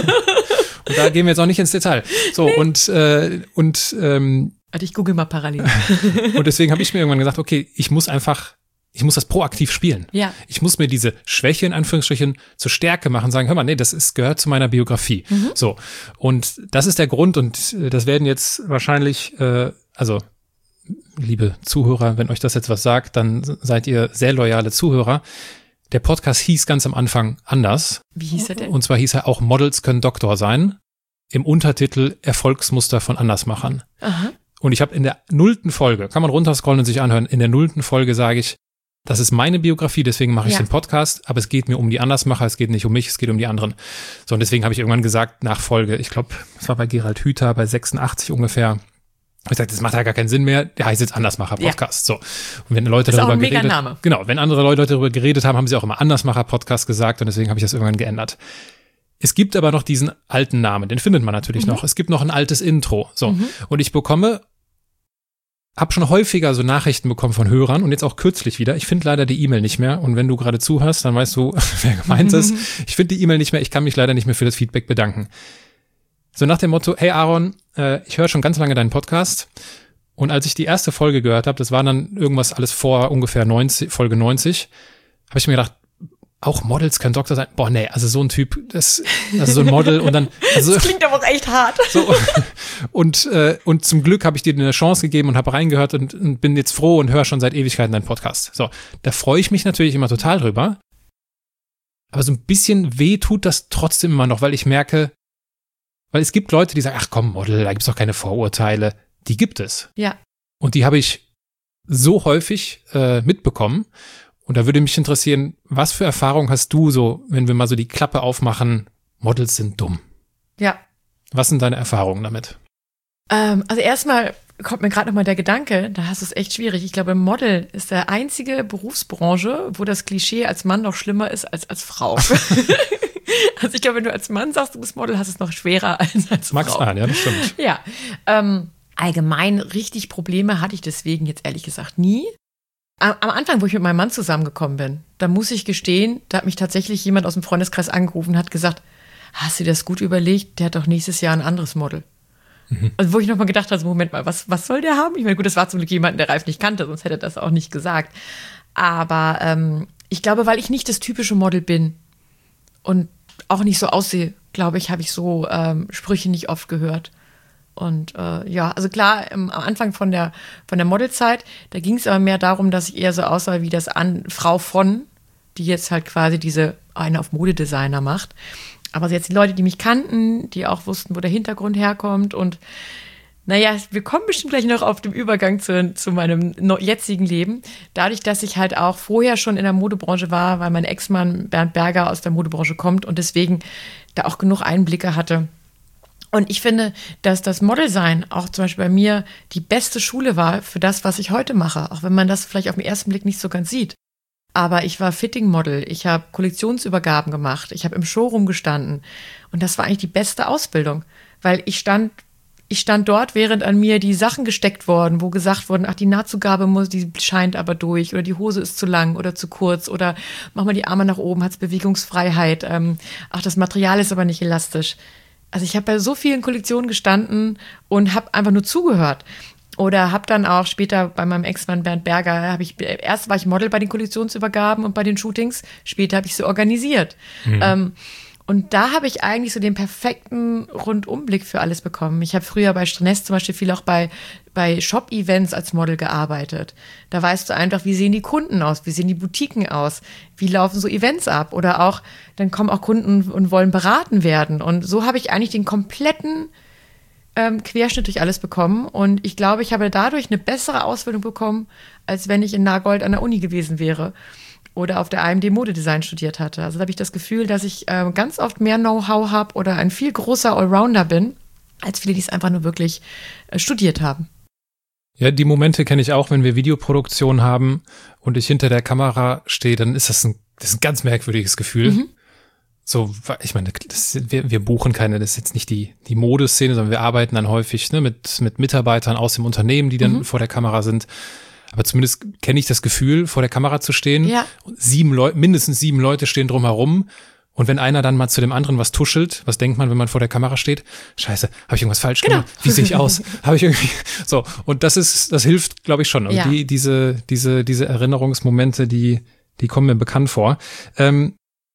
Und da gehen wir jetzt auch nicht ins Detail. So, nee. und, äh, und, ähm. Warte, ich google mal parallel. Und deswegen habe ich mir irgendwann gesagt, okay, ich muss einfach, ich muss das proaktiv spielen. Ja. Ich muss mir diese Schwäche in Anführungsstrichen zur Stärke machen, sagen, hör mal, nee, das ist, gehört zu meiner Biografie. Mhm. So. Und das ist der Grund und das werden jetzt wahrscheinlich, äh, also, liebe Zuhörer, wenn euch das jetzt was sagt, dann seid ihr sehr loyale Zuhörer. Der Podcast hieß ganz am Anfang anders. Wie hieß er denn? Und zwar hieß er auch Models können Doktor sein. Im Untertitel Erfolgsmuster von Andersmachern. Aha. Und ich habe in der nullten Folge, kann man runterscrollen und sich anhören, in der nullten Folge sage ich, das ist meine Biografie, deswegen mache ich ja. den Podcast, aber es geht mir um die Andersmacher, es geht nicht um mich, es geht um die anderen. So, und deswegen habe ich irgendwann gesagt, nach Folge, ich glaube, es war bei Gerald Hüther, bei sechsundachtzig ungefähr, habe ich gesagt, das macht ja gar keinen Sinn mehr, der heißt jetzt Andersmacher-Podcast. Ja. So. Und wenn Leute ist darüber auch ein geredet Mega-Name. Genau, wenn andere Leute darüber geredet haben, haben sie auch immer Andersmacher-Podcast gesagt und deswegen habe ich das irgendwann geändert. Es gibt aber noch diesen alten Namen, den findet man natürlich mhm. noch. Es gibt noch ein altes Intro. So. Mhm. Und ich bekomme Hab schon häufiger so Nachrichten bekommen von Hörern und jetzt auch kürzlich wieder. Ich finde leider die E-Mail nicht mehr und wenn du gerade zuhörst, dann weißt du, wer gemeint ist. Ich finde die E-Mail nicht mehr, ich kann mich leider nicht mehr für das Feedback bedanken. So nach dem Motto, hey Aaron, äh, ich höre schon ganz lange deinen Podcast und als ich die erste Folge gehört habe, das war dann irgendwas alles vor ungefähr neunzig, Folge neunzig, habe ich mir gedacht, auch Models können Doktor sein. Boah, nee, also so ein Typ, das, also so ein Model und dann. Also, das klingt aber auch echt hart. So, und, äh, und zum Glück habe ich dir eine Chance gegeben und habe reingehört und, und bin jetzt froh und höre schon seit Ewigkeiten deinen Podcast. So, da freue ich mich natürlich immer total drüber. Aber so ein bisschen weh tut das trotzdem immer noch, weil ich merke, weil es gibt Leute, die sagen, ach komm, Model, da gibt's doch keine Vorurteile. Die gibt es. Ja. Und die habe ich so häufig äh, mitbekommen. Und da würde mich interessieren, was für Erfahrungen hast du so, wenn wir mal so die Klappe aufmachen, Models sind dumm? Ja. Was sind deine Erfahrungen damit? Ähm, also erstmal kommt mir gerade nochmal der Gedanke, da hast du es echt schwierig. Ich glaube, Model ist der einzige Berufsbranche, wo das Klischee als Mann noch schlimmer ist als als Frau. Also ich glaube, wenn du als Mann sagst, du bist Model, hast du es noch schwerer als als Mag's Frau. Mag's sein, ja, das stimmt. Ja, ähm, allgemein richtig Probleme hatte ich deswegen jetzt ehrlich gesagt nie. Am Anfang, wo ich mit meinem Mann zusammengekommen bin, da muss ich gestehen, da hat mich tatsächlich jemand aus dem Freundeskreis angerufen und hat gesagt, hast du dir das gut überlegt? Der hat doch nächstes Jahr ein anderes Model. Mhm. Also wo ich nochmal gedacht habe, Moment mal, was, was soll der haben? Ich meine, gut, das war zum Glück jemand, der Ralf nicht kannte, sonst hätte er das auch nicht gesagt. Aber ähm, ich glaube, weil ich nicht das typische Model bin und auch nicht so aussehe, glaube ich, habe ich so ähm, Sprüche nicht oft gehört. Und äh, ja, also klar, im, am Anfang von der von der Modelzeit, da ging es aber mehr darum, dass ich eher so aussah wie das an Frau von, die jetzt halt quasi diese eine auf Modedesigner macht. Aber jetzt die Leute, die mich kannten, die auch wussten, wo der Hintergrund herkommt und naja, wir kommen bestimmt gleich noch auf dem Übergang zu, zu meinem jetzigen Leben. Dadurch, dass ich halt auch vorher schon in der Modebranche war, weil mein Ex-Mann Bernd Berger aus der Modebranche kommt und deswegen da auch genug Einblicke hatte. Und ich finde, dass das Modelsein auch zum Beispiel bei mir die beste Schule war für das, was ich heute mache. Auch wenn man das vielleicht auf den ersten Blick nicht so ganz sieht. Aber ich war Fitting-Model, ich habe Kollektionsübergaben gemacht, ich habe im Showroom gestanden. Und das war eigentlich die beste Ausbildung. Weil ich stand, ich stand dort, während an mir die Sachen gesteckt wurden, wo gesagt wurden, ach, die Nahtzugabe muss, die scheint aber durch. Oder die Hose ist zu lang oder zu kurz. Oder mach mal die Arme nach oben, hat's Bewegungsfreiheit. Ähm, ach, das Material ist aber nicht elastisch. Also ich habe bei so vielen Kollektionen gestanden und habe einfach nur zugehört. Oder habe dann auch später bei meinem Ex-Mann Bernd Berger, habe ich erst war ich Model bei den Kollektionsübergaben und bei den Shootings, später habe ich sie organisiert. Mhm. Ähm, und da habe ich eigentlich so den perfekten Rundumblick für alles bekommen. Ich habe früher bei Strenes zum Beispiel viel auch bei, bei Shop-Events als Model gearbeitet. Da weißt du einfach, wie sehen die Kunden aus, wie sehen die Boutiquen aus, wie laufen so Events ab. Oder auch, dann kommen auch Kunden und wollen beraten werden. Und so habe ich eigentlich den kompletten ähm, Querschnitt durch alles bekommen. Und ich glaube, ich habe dadurch eine bessere Ausbildung bekommen, als wenn ich in Nagold an der Uni gewesen wäre. Oder auf der A M D Modedesign studiert hatte. Also da habe ich das Gefühl, dass ich äh, ganz oft mehr Know-how habe oder ein viel großer Allrounder bin, als viele, die es einfach nur wirklich äh, studiert haben. Ja, die Momente kenne ich auch, wenn wir Videoproduktion haben und ich hinter der Kamera stehe, dann ist das ein, das ist ein ganz merkwürdiges Gefühl. Mhm. So, ich meine, das, wir, wir buchen keine, das ist jetzt nicht die, die Modeszene, sondern wir arbeiten dann häufig ne, mit, mit Mitarbeitern aus dem Unternehmen, die dann mhm. vor der Kamera sind. Aber zumindest kenne ich das Gefühl, vor der Kamera zu stehen. Ja. Und sieben Leute, mindestens sieben Leute stehen drumherum. Und wenn einer dann mal zu dem anderen was tuschelt, was denkt man, wenn man vor der Kamera steht? Scheiße, habe ich irgendwas falsch genau. gemacht? Wie sehe ich aus? Habe ich irgendwie so? Und das ist, das hilft, glaube ich schon. Und ja. die, diese, diese, diese Erinnerungsmomente, die, die kommen mir bekannt vor. Ähm,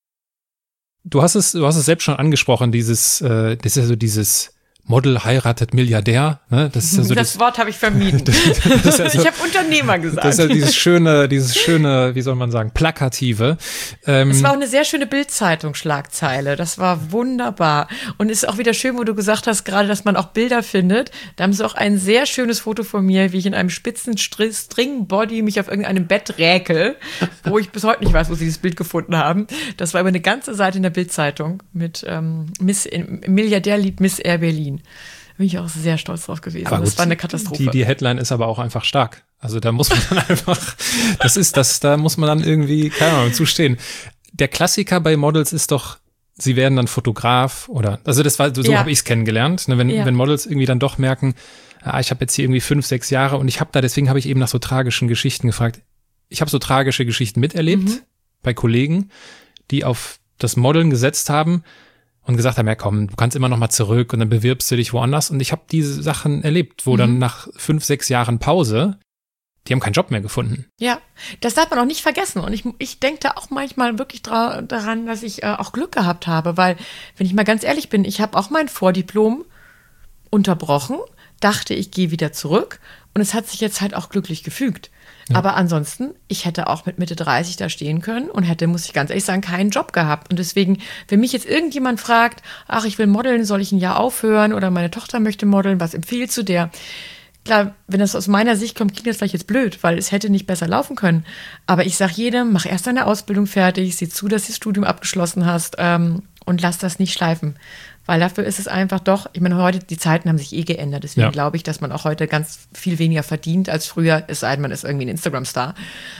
du hast es, du hast es selbst schon angesprochen. Dieses, äh, das ist ja so dieses Model heiratet Milliardär. Ne? Das, ist ja so das, das Wort habe ich vermieden. das, das ja so, ich habe Unternehmer gesagt. Das ist ja dieses schöne, dieses schöne, wie soll man sagen, plakative. Ähm, es war auch eine sehr schöne Bild-Zeitung-Schlagzeile. Das war wunderbar. Und es ist auch wieder schön, wo du gesagt hast, gerade, dass man auch Bilder findet. Da haben sie auch ein sehr schönes Foto von mir, wie ich in einem spitzen String-Body mich auf irgendeinem Bett räkel, wo ich bis heute nicht weiß, wo sie dieses Bild gefunden haben. Das war über eine ganze Seite in der Bild-Zeitung mit ähm, Miss Milliardär liebt Miss Air Berlin. Bin ich auch sehr stolz drauf gewesen. Aber das gut, war eine Katastrophe. Die, die Headline ist aber auch einfach stark. Also da muss man dann einfach, das ist das, da muss man dann irgendwie, keine Ahnung, zustehen. Der Klassiker bei Models ist doch, sie werden dann Fotograf oder, also das war, so ja. habe ich es kennengelernt, ne, wenn, ja. wenn Models irgendwie dann doch merken, ah, ich habe jetzt hier irgendwie fünf, sechs Jahre und ich habe da, deswegen habe ich eben nach so tragischen Geschichten gefragt. Ich habe so tragische Geschichten miterlebt mhm. bei Kollegen, die auf das Modeln gesetzt haben und gesagt haben, ja komm, du kannst immer noch mal zurück und dann bewirbst du dich woanders. Und ich habe diese Sachen erlebt, wo mhm. dann nach fünf, sechs Jahren Pause, die haben keinen Job mehr gefunden. Ja, das darf man auch nicht vergessen. Und ich, ich denke da auch manchmal wirklich dra- daran, dass ich äh, auch Glück gehabt habe. Weil, wenn ich mal ganz ehrlich bin, ich habe auch mein Vordiplom unterbrochen, dachte, ich gehe wieder zurück. Und es hat sich jetzt halt auch glücklich gefügt. Ja. Aber ansonsten, ich hätte auch mit Mitte dreißig da stehen können und hätte, muss ich ganz ehrlich sagen, keinen Job gehabt. Und deswegen, wenn mich jetzt irgendjemand fragt, ach, ich will modeln, soll ich ein Jahr aufhören oder meine Tochter möchte modeln, was empfiehlst du der? Klar, wenn das aus meiner Sicht kommt, klingt das vielleicht jetzt blöd, weil es hätte nicht besser laufen können. Aber ich sage jedem, mach erst deine Ausbildung fertig, sieh zu, dass du das Studium abgeschlossen hast ähm, und lass das nicht schleifen. Weil dafür ist es einfach doch, ich meine, heute, die Zeiten haben sich eh geändert. Deswegen ja. glaube ich, dass man auch heute ganz viel weniger verdient als früher, es sei denn, man ist irgendwie ein Instagram-Star.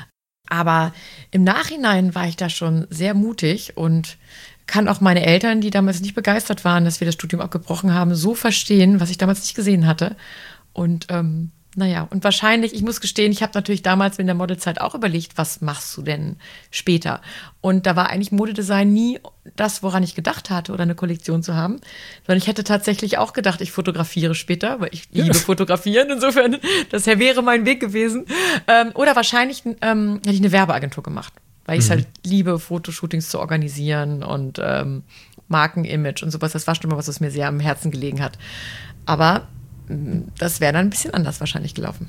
Aber im Nachhinein war ich da schon sehr mutig und kann auch meine Eltern, die damals nicht begeistert waren, dass wir das Studium abgebrochen haben, so verstehen, was ich damals nicht gesehen hatte. Und ähm, naja, und wahrscheinlich, ich muss gestehen, ich habe natürlich damals in der Modelzeit auch überlegt, was machst du denn später? Und da war eigentlich Modedesign nie das, woran ich gedacht hatte, oder eine Kollektion zu haben, sondern ich hätte tatsächlich auch gedacht, ich fotografiere später, weil ich liebe ja. fotografieren, insofern, das wäre mein Weg gewesen. Ähm, oder wahrscheinlich ähm, hätte ich eine Werbeagentur gemacht, weil ich es mhm. halt liebe, Fotoshootings zu organisieren und ähm, Markenimage und sowas. Das war schon mal was, was mir sehr am Herzen gelegen hat. Aber das wäre dann ein bisschen anders wahrscheinlich gelaufen.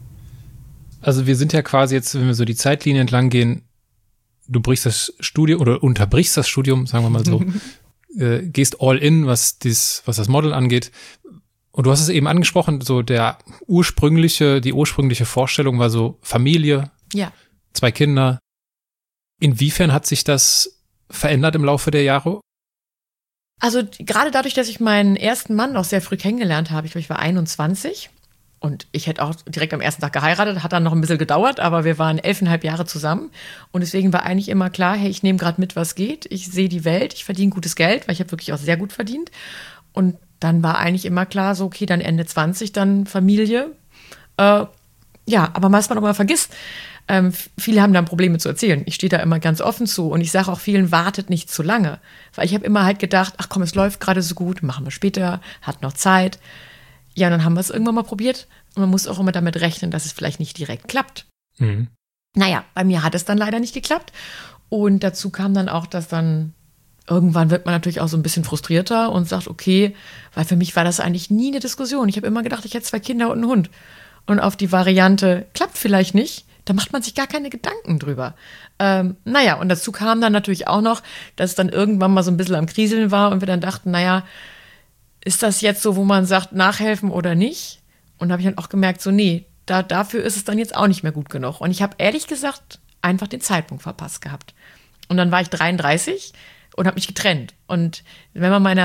Also wir sind ja quasi jetzt, wenn wir so die Zeitlinie entlang gehen, du brichst das Studium oder unterbrichst das Studium, sagen wir mal so, äh, gehst all in, was dies, was das Model angeht. Und du hast es eben angesprochen, so der ursprüngliche, die ursprüngliche Vorstellung war so Familie, ja. zwei Kinder. Inwiefern hat sich das verändert im Laufe der Jahre? Also gerade dadurch, dass ich meinen ersten Mann auch sehr früh kennengelernt habe, ich glaube, ich war einundzwanzig und ich hätte auch direkt am ersten Tag geheiratet, hat dann noch ein bisschen gedauert, aber wir waren elfeinhalb Jahre zusammen und deswegen war eigentlich immer klar, hey, ich nehme gerade mit, was geht, ich sehe die Welt, ich verdiene gutes Geld, weil ich habe wirklich auch sehr gut verdient und dann war eigentlich immer klar, so okay, dann Ende zwanzig, dann Familie, äh, ja, aber was man auch mal vergisst, Ähm, viele haben dann Probleme zu erzählen. Ich stehe da immer ganz offen zu und ich sage auch vielen, wartet nicht zu lange. Weil ich habe immer halt gedacht, ach komm, es läuft gerade so gut, machen wir später, hat noch Zeit. Ja, dann haben wir es irgendwann mal probiert und man muss auch immer damit rechnen, dass es vielleicht nicht direkt klappt. Mhm. Naja, bei mir hat es dann leider nicht geklappt und dazu kam dann auch, dass dann irgendwann wird man natürlich auch so ein bisschen frustrierter und sagt, okay, weil für mich war das eigentlich nie eine Diskussion. Ich habe immer gedacht, ich hätte zwei Kinder und einen Hund. Und auf die Variante, klappt vielleicht nicht, da macht man sich gar keine Gedanken drüber. Ähm, naja, und dazu kam dann natürlich auch noch, dass es dann irgendwann mal so ein bisschen am Kriseln war und wir dann dachten, naja, ist das jetzt so, wo man sagt, nachhelfen oder nicht? Und da habe ich dann auch gemerkt, so nee, da, dafür ist es dann jetzt auch nicht mehr gut genug. Und ich habe ehrlich gesagt einfach den Zeitpunkt verpasst gehabt. Und dann war ich dreiunddreißig und habe mich getrennt. Und wenn man meiner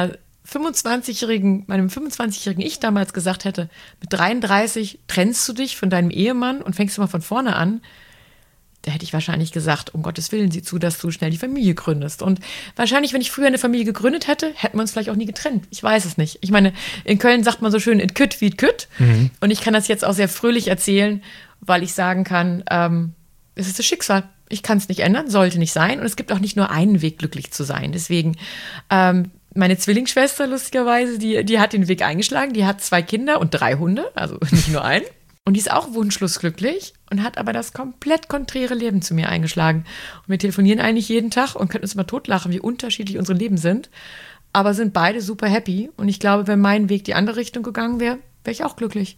fünfundzwanzigjährigen, meinem fünfundzwanzigjährigen Ich damals gesagt hätte, mit dreiunddreißig trennst du dich von deinem Ehemann und fängst mal von vorne an, da hätte ich wahrscheinlich gesagt, um Gottes Willen, sieh zu, dass du schnell die Familie gründest. Und wahrscheinlich, wenn ich früher eine Familie gegründet hätte, hätten wir uns vielleicht auch nie getrennt. Ich weiß es nicht. Ich meine, in Köln sagt man so schön, it could wie it could. Mhm. Und ich kann das jetzt auch sehr fröhlich erzählen, weil ich sagen kann, ähm, es ist das Schicksal. Ich kann es nicht ändern, sollte nicht sein. Und es gibt auch nicht nur einen Weg, glücklich zu sein. Deswegen, ähm, meine Zwillingsschwester, lustigerweise, die, die hat den Weg eingeschlagen. Die hat zwei Kinder und drei Hunde, also nicht nur einen. Und die ist auch wunschlos glücklich und hat aber das komplett konträre Leben zu mir eingeschlagen. Und wir telefonieren eigentlich jeden Tag und können uns immer totlachen, wie unterschiedlich unsere Leben sind. Aber sind beide super happy. Und ich glaube, wenn mein Weg die andere Richtung gegangen wäre, wäre ich auch glücklich.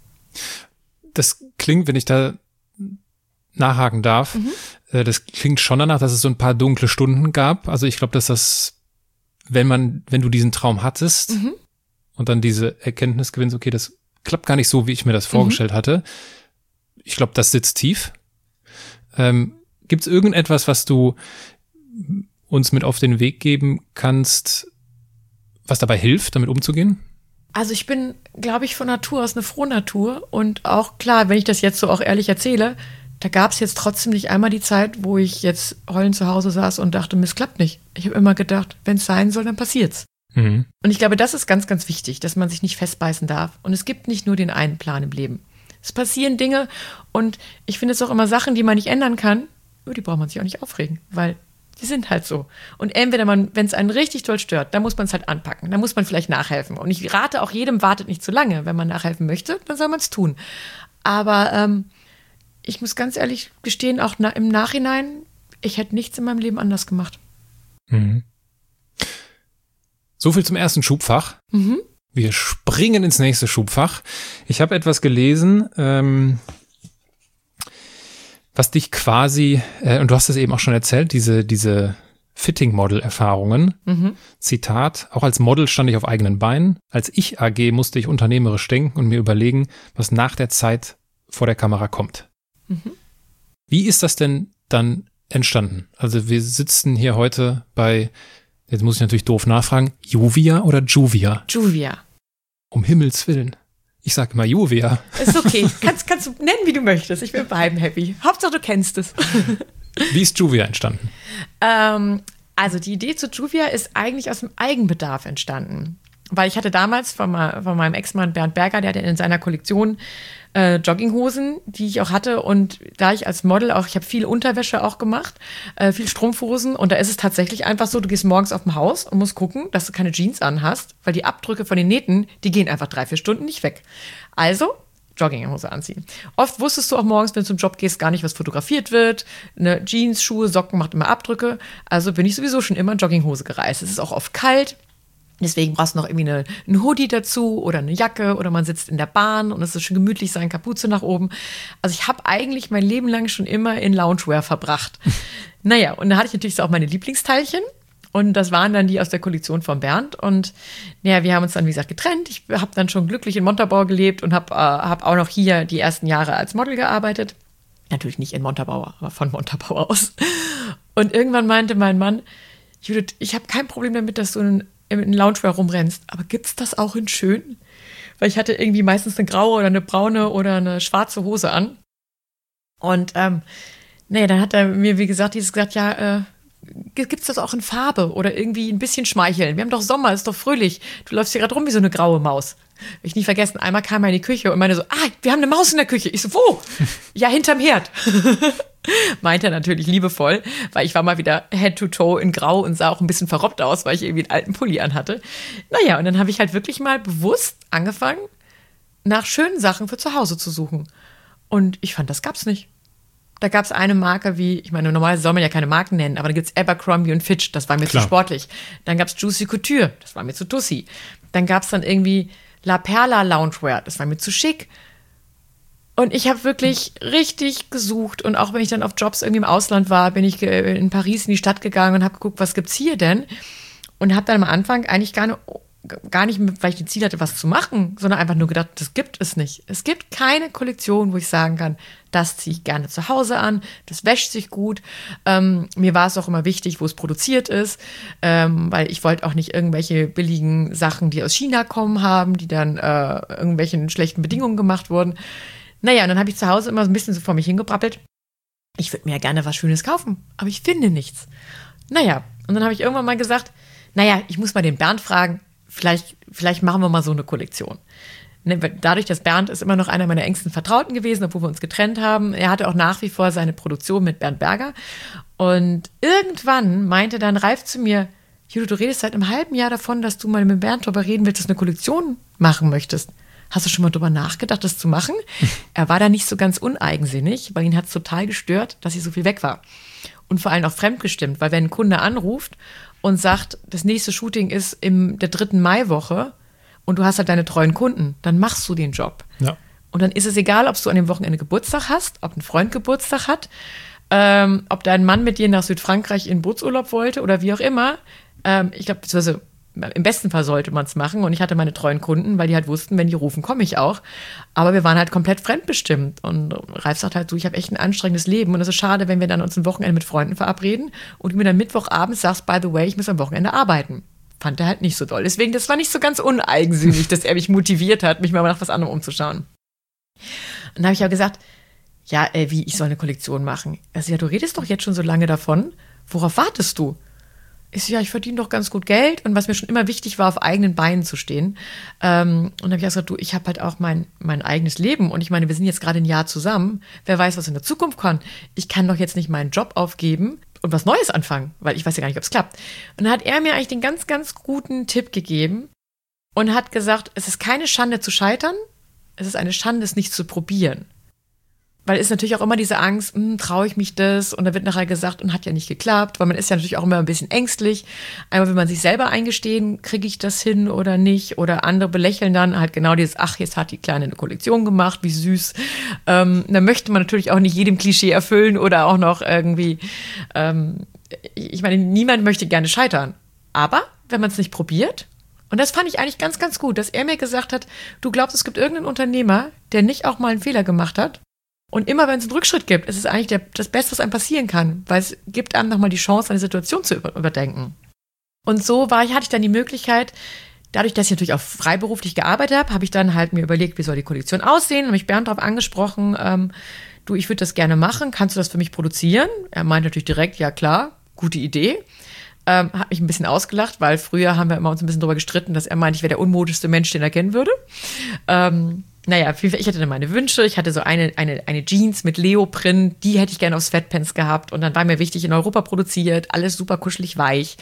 Das klingt, wenn ich da nachhaken darf, mhm. das klingt schon danach, dass es so ein paar dunkle Stunden gab. Also ich glaube, dass das, wenn man, wenn du diesen Traum hattest mhm. und dann diese Erkenntnis gewinnst, okay, das klappt gar nicht so, wie ich mir das vorgestellt mhm. hatte. Ich glaube, das sitzt tief. Ähm, gibt es irgendetwas, was du uns mit auf den Weg geben kannst, was dabei hilft, damit umzugehen? Also ich bin, glaube ich, von Natur aus eine Frohnatur. Und auch klar, wenn ich das jetzt so auch ehrlich erzähle, da gab es jetzt trotzdem nicht einmal die Zeit, wo ich jetzt heulend zu Hause saß und dachte, Mist, klappt nicht. Ich habe immer gedacht, wenn es sein soll, dann passiert's. Mhm. Und ich glaube, das ist ganz, ganz wichtig, dass man sich nicht festbeißen darf. Und es gibt nicht nur den einen Plan im Leben. Es passieren Dinge und ich finde es auch immer Sachen, die man nicht ändern kann, über die braucht man sich auch nicht aufregen, weil die sind halt so. Und entweder man, wenn es einen richtig toll stört, dann muss man es halt anpacken, dann muss man vielleicht nachhelfen. Und ich rate auch jedem, wartet nicht zu lange. Wenn man nachhelfen möchte, dann soll man es tun. Aber ähm, ich muss ganz ehrlich gestehen, auch na, im Nachhinein, ich hätte nichts in meinem Leben anders gemacht. Mhm. So viel zum ersten Schubfach. Mhm. Wir springen ins nächste Schubfach. Ich habe etwas gelesen, ähm, was dich quasi, äh, und du hast es eben auch schon erzählt, diese, diese Fitting-Model-Erfahrungen. Mhm. Zitat, auch als Model stand ich auf eigenen Beinen. Als Ich-A G musste ich unternehmerisch denken und mir überlegen, was nach der Zeit vor der Kamera kommt. Mhm. Wie ist das denn dann entstanden? Also wir sitzen hier heute bei, jetzt muss ich natürlich doof nachfragen, Juvia oder Juvia? Juvia. Um Himmels Willen. Ich sage immer Juvia. Ist okay. Kannst, kannst du nennen, wie du möchtest. Ich bin bei beiden happy. Hauptsache, du kennst es. Wie ist Juvia entstanden? Ähm, also die Idee zu Juvia ist eigentlich aus dem Eigenbedarf entstanden. Weil ich hatte damals von, von meinem Ex-Mann Bernd Berger, der hatte in seiner Kollektion äh, Jogginghosen, die ich auch hatte. Und da ich als Model auch, ich habe viel Unterwäsche auch gemacht, äh, viel Strumpfhosen. Und da ist es tatsächlich einfach so, du gehst morgens auf dem Haus und musst gucken, dass du keine Jeans anhast, weil die Abdrücke von den Nähten, die gehen einfach drei, vier Stunden nicht weg. Also Jogginghose anziehen. Oft wusstest du auch morgens, wenn du zum Job gehst, gar nicht, was fotografiert wird. Eine Jeans, Schuhe, Socken macht immer Abdrücke. Also bin ich sowieso schon immer in Jogginghose gereist. Es ist auch oft kalt. Deswegen brauchst du noch irgendwie eine, einen Hoodie dazu oder eine Jacke oder man sitzt in der Bahn und es ist schön gemütlich sein, Kapuze nach oben. Also ich habe eigentlich mein Leben lang schon immer in Loungewear verbracht. Naja, und da hatte ich natürlich auch meine Lieblingsteilchen und das waren dann die aus der Kollektion von Bernd und naja, wir haben uns dann wie gesagt getrennt. Ich habe dann schon glücklich in Montabaur gelebt und habe äh, hab auch noch hier die ersten Jahre als Model gearbeitet. Natürlich nicht in Montabaur, aber von Montabaur aus. Und irgendwann meinte mein Mann, Judith, ich habe kein Problem damit, dass du einen in Loungewear rumrennst. Aber gibt's das auch in schön? Weil ich hatte irgendwie meistens eine graue oder eine braune oder eine schwarze Hose an. Und ähm, nee, dann hat er mir, wie gesagt, dieses gesagt, ja, äh, gibt's das auch in Farbe oder irgendwie ein bisschen schmeicheln? Wir haben doch Sommer, ist doch fröhlich. Du läufst hier gerade rum wie so eine graue Maus. Hab ich nie vergessen, einmal kam er in die Küche und meinte so, ah, wir haben eine Maus in der Küche. Ich so, wo? Ja, hinterm Herd. Meinte er natürlich liebevoll, weil ich war mal wieder head to toe in Grau und sah auch ein bisschen verrobbt aus, weil ich irgendwie einen alten Pulli anhatte. Naja, und dann habe ich halt wirklich mal bewusst angefangen, nach schönen Sachen für zu Hause zu suchen. Und ich fand, das gab's nicht. Da gab's eine Marke wie, ich meine, normalerweise soll man ja keine Marken nennen, aber da gibt's Abercrombie und Fitch, das war mir Klar. zu sportlich. Dann gab's Juicy Couture, das war mir zu tussi. Dann gab's dann irgendwie La Perla Loungewear, das war mir zu schick. Und ich habe wirklich richtig gesucht. Und auch wenn ich dann auf Jobs irgendwie im Ausland war, bin ich in Paris in die Stadt gegangen und habe geguckt, was gibt's hier denn? Und habe dann am Anfang eigentlich gar, ne, gar nicht, weil ich ein Ziel hatte, was zu machen, sondern einfach nur gedacht, das gibt es nicht. Es gibt keine Kollektion, wo ich sagen kann, das ziehe ich gerne zu Hause an, das wäscht sich gut. Ähm, mir war es auch immer wichtig, wo es produziert ist, ähm, weil ich wollte auch nicht irgendwelche billigen Sachen, die aus China kommen, haben, die dann äh, irgendwelchen schlechten Bedingungen gemacht wurden. Naja, und dann habe ich zu Hause immer so ein bisschen so vor mich hingebrabbelt. Ich würde mir ja gerne was Schönes kaufen, aber ich finde nichts. Naja, und dann habe ich irgendwann mal gesagt, naja, ich muss mal den Bernd fragen, vielleicht, vielleicht machen wir mal so eine Kollektion. Dadurch, dass Bernd ist immer noch einer meiner engsten Vertrauten gewesen, obwohl wir uns getrennt haben. Er hatte auch nach wie vor seine Produktion mit Bernd Berger. Und irgendwann meinte dann Ralf zu mir, Judith, du redest seit einem halben Jahr davon, dass du mal mit Bernd darüber reden willst, dass du eine Kollektion machen möchtest. Hast du schon mal darüber nachgedacht, das zu machen? Er war da nicht so ganz uneigensinnig, weil ihn hat es total gestört, dass ich so viel weg war. Und vor allem auch fremdgestimmt, weil wenn ein Kunde anruft und sagt, das nächste Shooting ist in der dritten Maiwoche und du hast halt deine treuen Kunden, dann machst du den Job. Ja. Und dann ist es egal, ob du an dem Wochenende Geburtstag hast, ob ein Freund Geburtstag hat, ähm, ob dein Mann mit dir nach Südfrankreich in Bootsurlaub wollte oder wie auch immer. Ähm, ich glaube, also im besten Fall sollte man es machen. Und ich hatte meine treuen Kunden, weil die halt wussten, wenn die rufen, komme ich auch. Aber wir waren halt komplett fremdbestimmt. Und Ralf sagt halt so, ich habe echt ein anstrengendes Leben. Und es ist schade, wenn wir dann uns ein Wochenende mit Freunden verabreden und du mir dann Mittwochabends sagst, by the way, ich muss am Wochenende arbeiten. Fand er halt nicht so doll. Deswegen, das war nicht so ganz uneigensinnig, dass er mich motiviert hat, mich mal nach was anderem umzuschauen. Und dann habe ich ja gesagt, ja, ey, wie, ich soll eine Kollektion machen. Also ja, du redest doch jetzt schon so lange davon. Worauf wartest du? Ich so, ja, ich verdiene doch ganz gut Geld. Und was mir schon immer wichtig war, auf eigenen Beinen zu stehen. Ähm, und dann habe ich gesagt, du, ich habe halt auch mein, mein eigenes Leben. Und ich meine, wir sind jetzt gerade ein Jahr zusammen. Wer weiß, was in der Zukunft kommt. Ich kann doch jetzt nicht meinen Job aufgeben und was Neues anfangen, weil ich weiß ja gar nicht, ob es klappt. Und dann hat er mir eigentlich den ganz, ganz guten Tipp gegeben und hat gesagt, es ist keine Schande zu scheitern. Es ist eine Schande, es nicht zu probieren. Weil es ist natürlich auch immer diese Angst, hm, traue ich mich das? Und da wird nachher gesagt, und hat ja nicht geklappt, weil man ist ja natürlich auch immer ein bisschen ängstlich. Einmal will man sich selber eingestehen, kriege ich das hin oder nicht? Oder andere belächeln dann halt genau dieses, ach, jetzt hat die Kleine eine Kollektion gemacht, wie süß. Ähm, da möchte man natürlich auch nicht jedem Klischee erfüllen oder auch noch irgendwie, ähm, ich meine, niemand möchte gerne scheitern. Aber wenn man es nicht probiert, und das fand ich eigentlich ganz, ganz gut, dass er mir gesagt hat, du glaubst, es gibt irgendeinen Unternehmer, der nicht auch mal einen Fehler gemacht hat? Und immer, wenn es einen Rückschritt gibt, ist es eigentlich der, das Beste, was einem passieren kann, weil es gibt einem nochmal die Chance, eine Situation zu über, überdenken. Und so war ich, hatte ich dann die Möglichkeit, dadurch, dass ich natürlich auch freiberuflich gearbeitet habe, habe ich dann halt mir überlegt, wie soll die Kollektion aussehen, und mich Bernd darauf angesprochen, ähm, du, ich würde das gerne machen, kannst du das für mich produzieren? Er meinte natürlich direkt, ja klar, gute Idee. Ähm, hat mich ein bisschen ausgelacht, weil früher haben wir immer uns ein bisschen darüber gestritten, dass er meinte, ich wäre der unmutigste Mensch, den er kennen würde. Ähm, Naja, ich hatte dann meine Wünsche. Ich hatte so eine, eine, eine Jeans mit Leoprint, die hätte ich gerne auf Sweatpants gehabt. Und dann war mir wichtig, in Europa produziert, alles super kuschelig weich.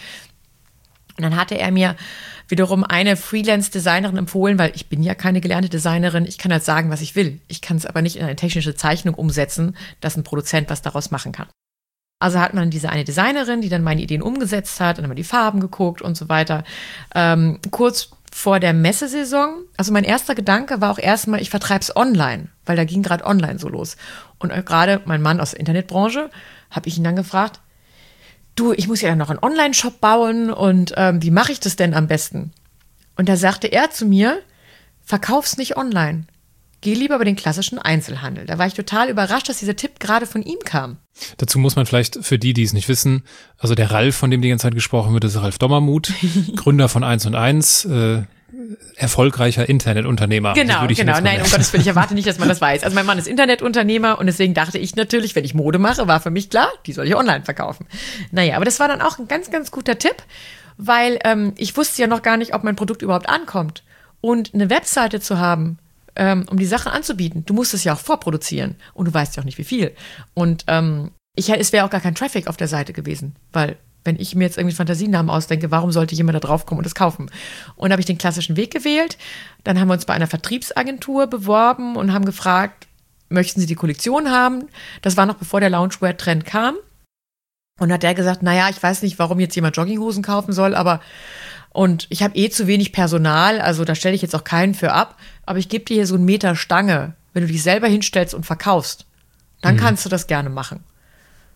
Und dann hatte er mir wiederum eine Freelance-Designerin empfohlen, weil ich bin ja keine gelernte Designerin. Ich kann halt sagen, was ich will. Ich kann es aber nicht in eine technische Zeichnung umsetzen, dass ein Produzent was daraus machen kann. Also hat man diese eine Designerin, die dann meine Ideen umgesetzt hat, und dann haben wir die Farben geguckt und so weiter. Ähm, kurz vor der Messesaison, also mein erster Gedanke war auch erstmal, ich vertreibe es online, weil da ging gerade online so los. Und gerade mein Mann aus der Internetbranche, habe ich ihn dann gefragt, du, ich muss ja dann noch einen Online-Shop bauen und ähm, wie mache ich das denn am besten? Und da sagte er zu mir, verkauf's nicht online. Geh lieber über den klassischen Einzelhandel. Da war ich total überrascht, dass dieser Tipp gerade von ihm kam. Dazu muss man vielleicht für die, die es nicht wissen, also der Ralf, von dem die ganze Zeit gesprochen wird, ist Ralf Dommermuth, Gründer von eins und eins, äh, erfolgreicher Internetunternehmer. Genau, genau. Nein, um Gottes Willen, ich erwarte nicht, dass man das weiß. Also mein Mann ist Internetunternehmer und deswegen dachte ich natürlich, wenn ich Mode mache, war für mich klar, die soll ich online verkaufen. Naja, aber das war dann auch ein ganz, ganz guter Tipp, weil ähm, ich wusste ja noch gar nicht, ob mein Produkt überhaupt ankommt. Und eine Webseite zu haben, ähm, um die Sachen anzubieten, du musst es ja auch vorproduzieren und du weißt ja auch nicht, wie viel. Und ähm, ich, es wäre auch gar kein Traffic auf der Seite gewesen, weil wenn ich mir jetzt irgendwie Fantasienamen ausdenke, warum sollte jemand da drauf kommen und es kaufen? Und da habe ich den klassischen Weg gewählt. Dann haben wir uns bei einer Vertriebsagentur beworben und haben gefragt, möchten Sie die Kollektion haben? Das war noch bevor der Loungewear-Trend kam. Und hat der gesagt, naja, ich weiß nicht, warum jetzt jemand Jogginghosen kaufen soll, aber und ich habe eh zu wenig Personal, also da stelle ich jetzt auch keinen für ab, aber ich gebe dir hier so einen Meter Stange, wenn du dich selber hinstellst und verkaufst, dann mhm. kannst du das gerne machen.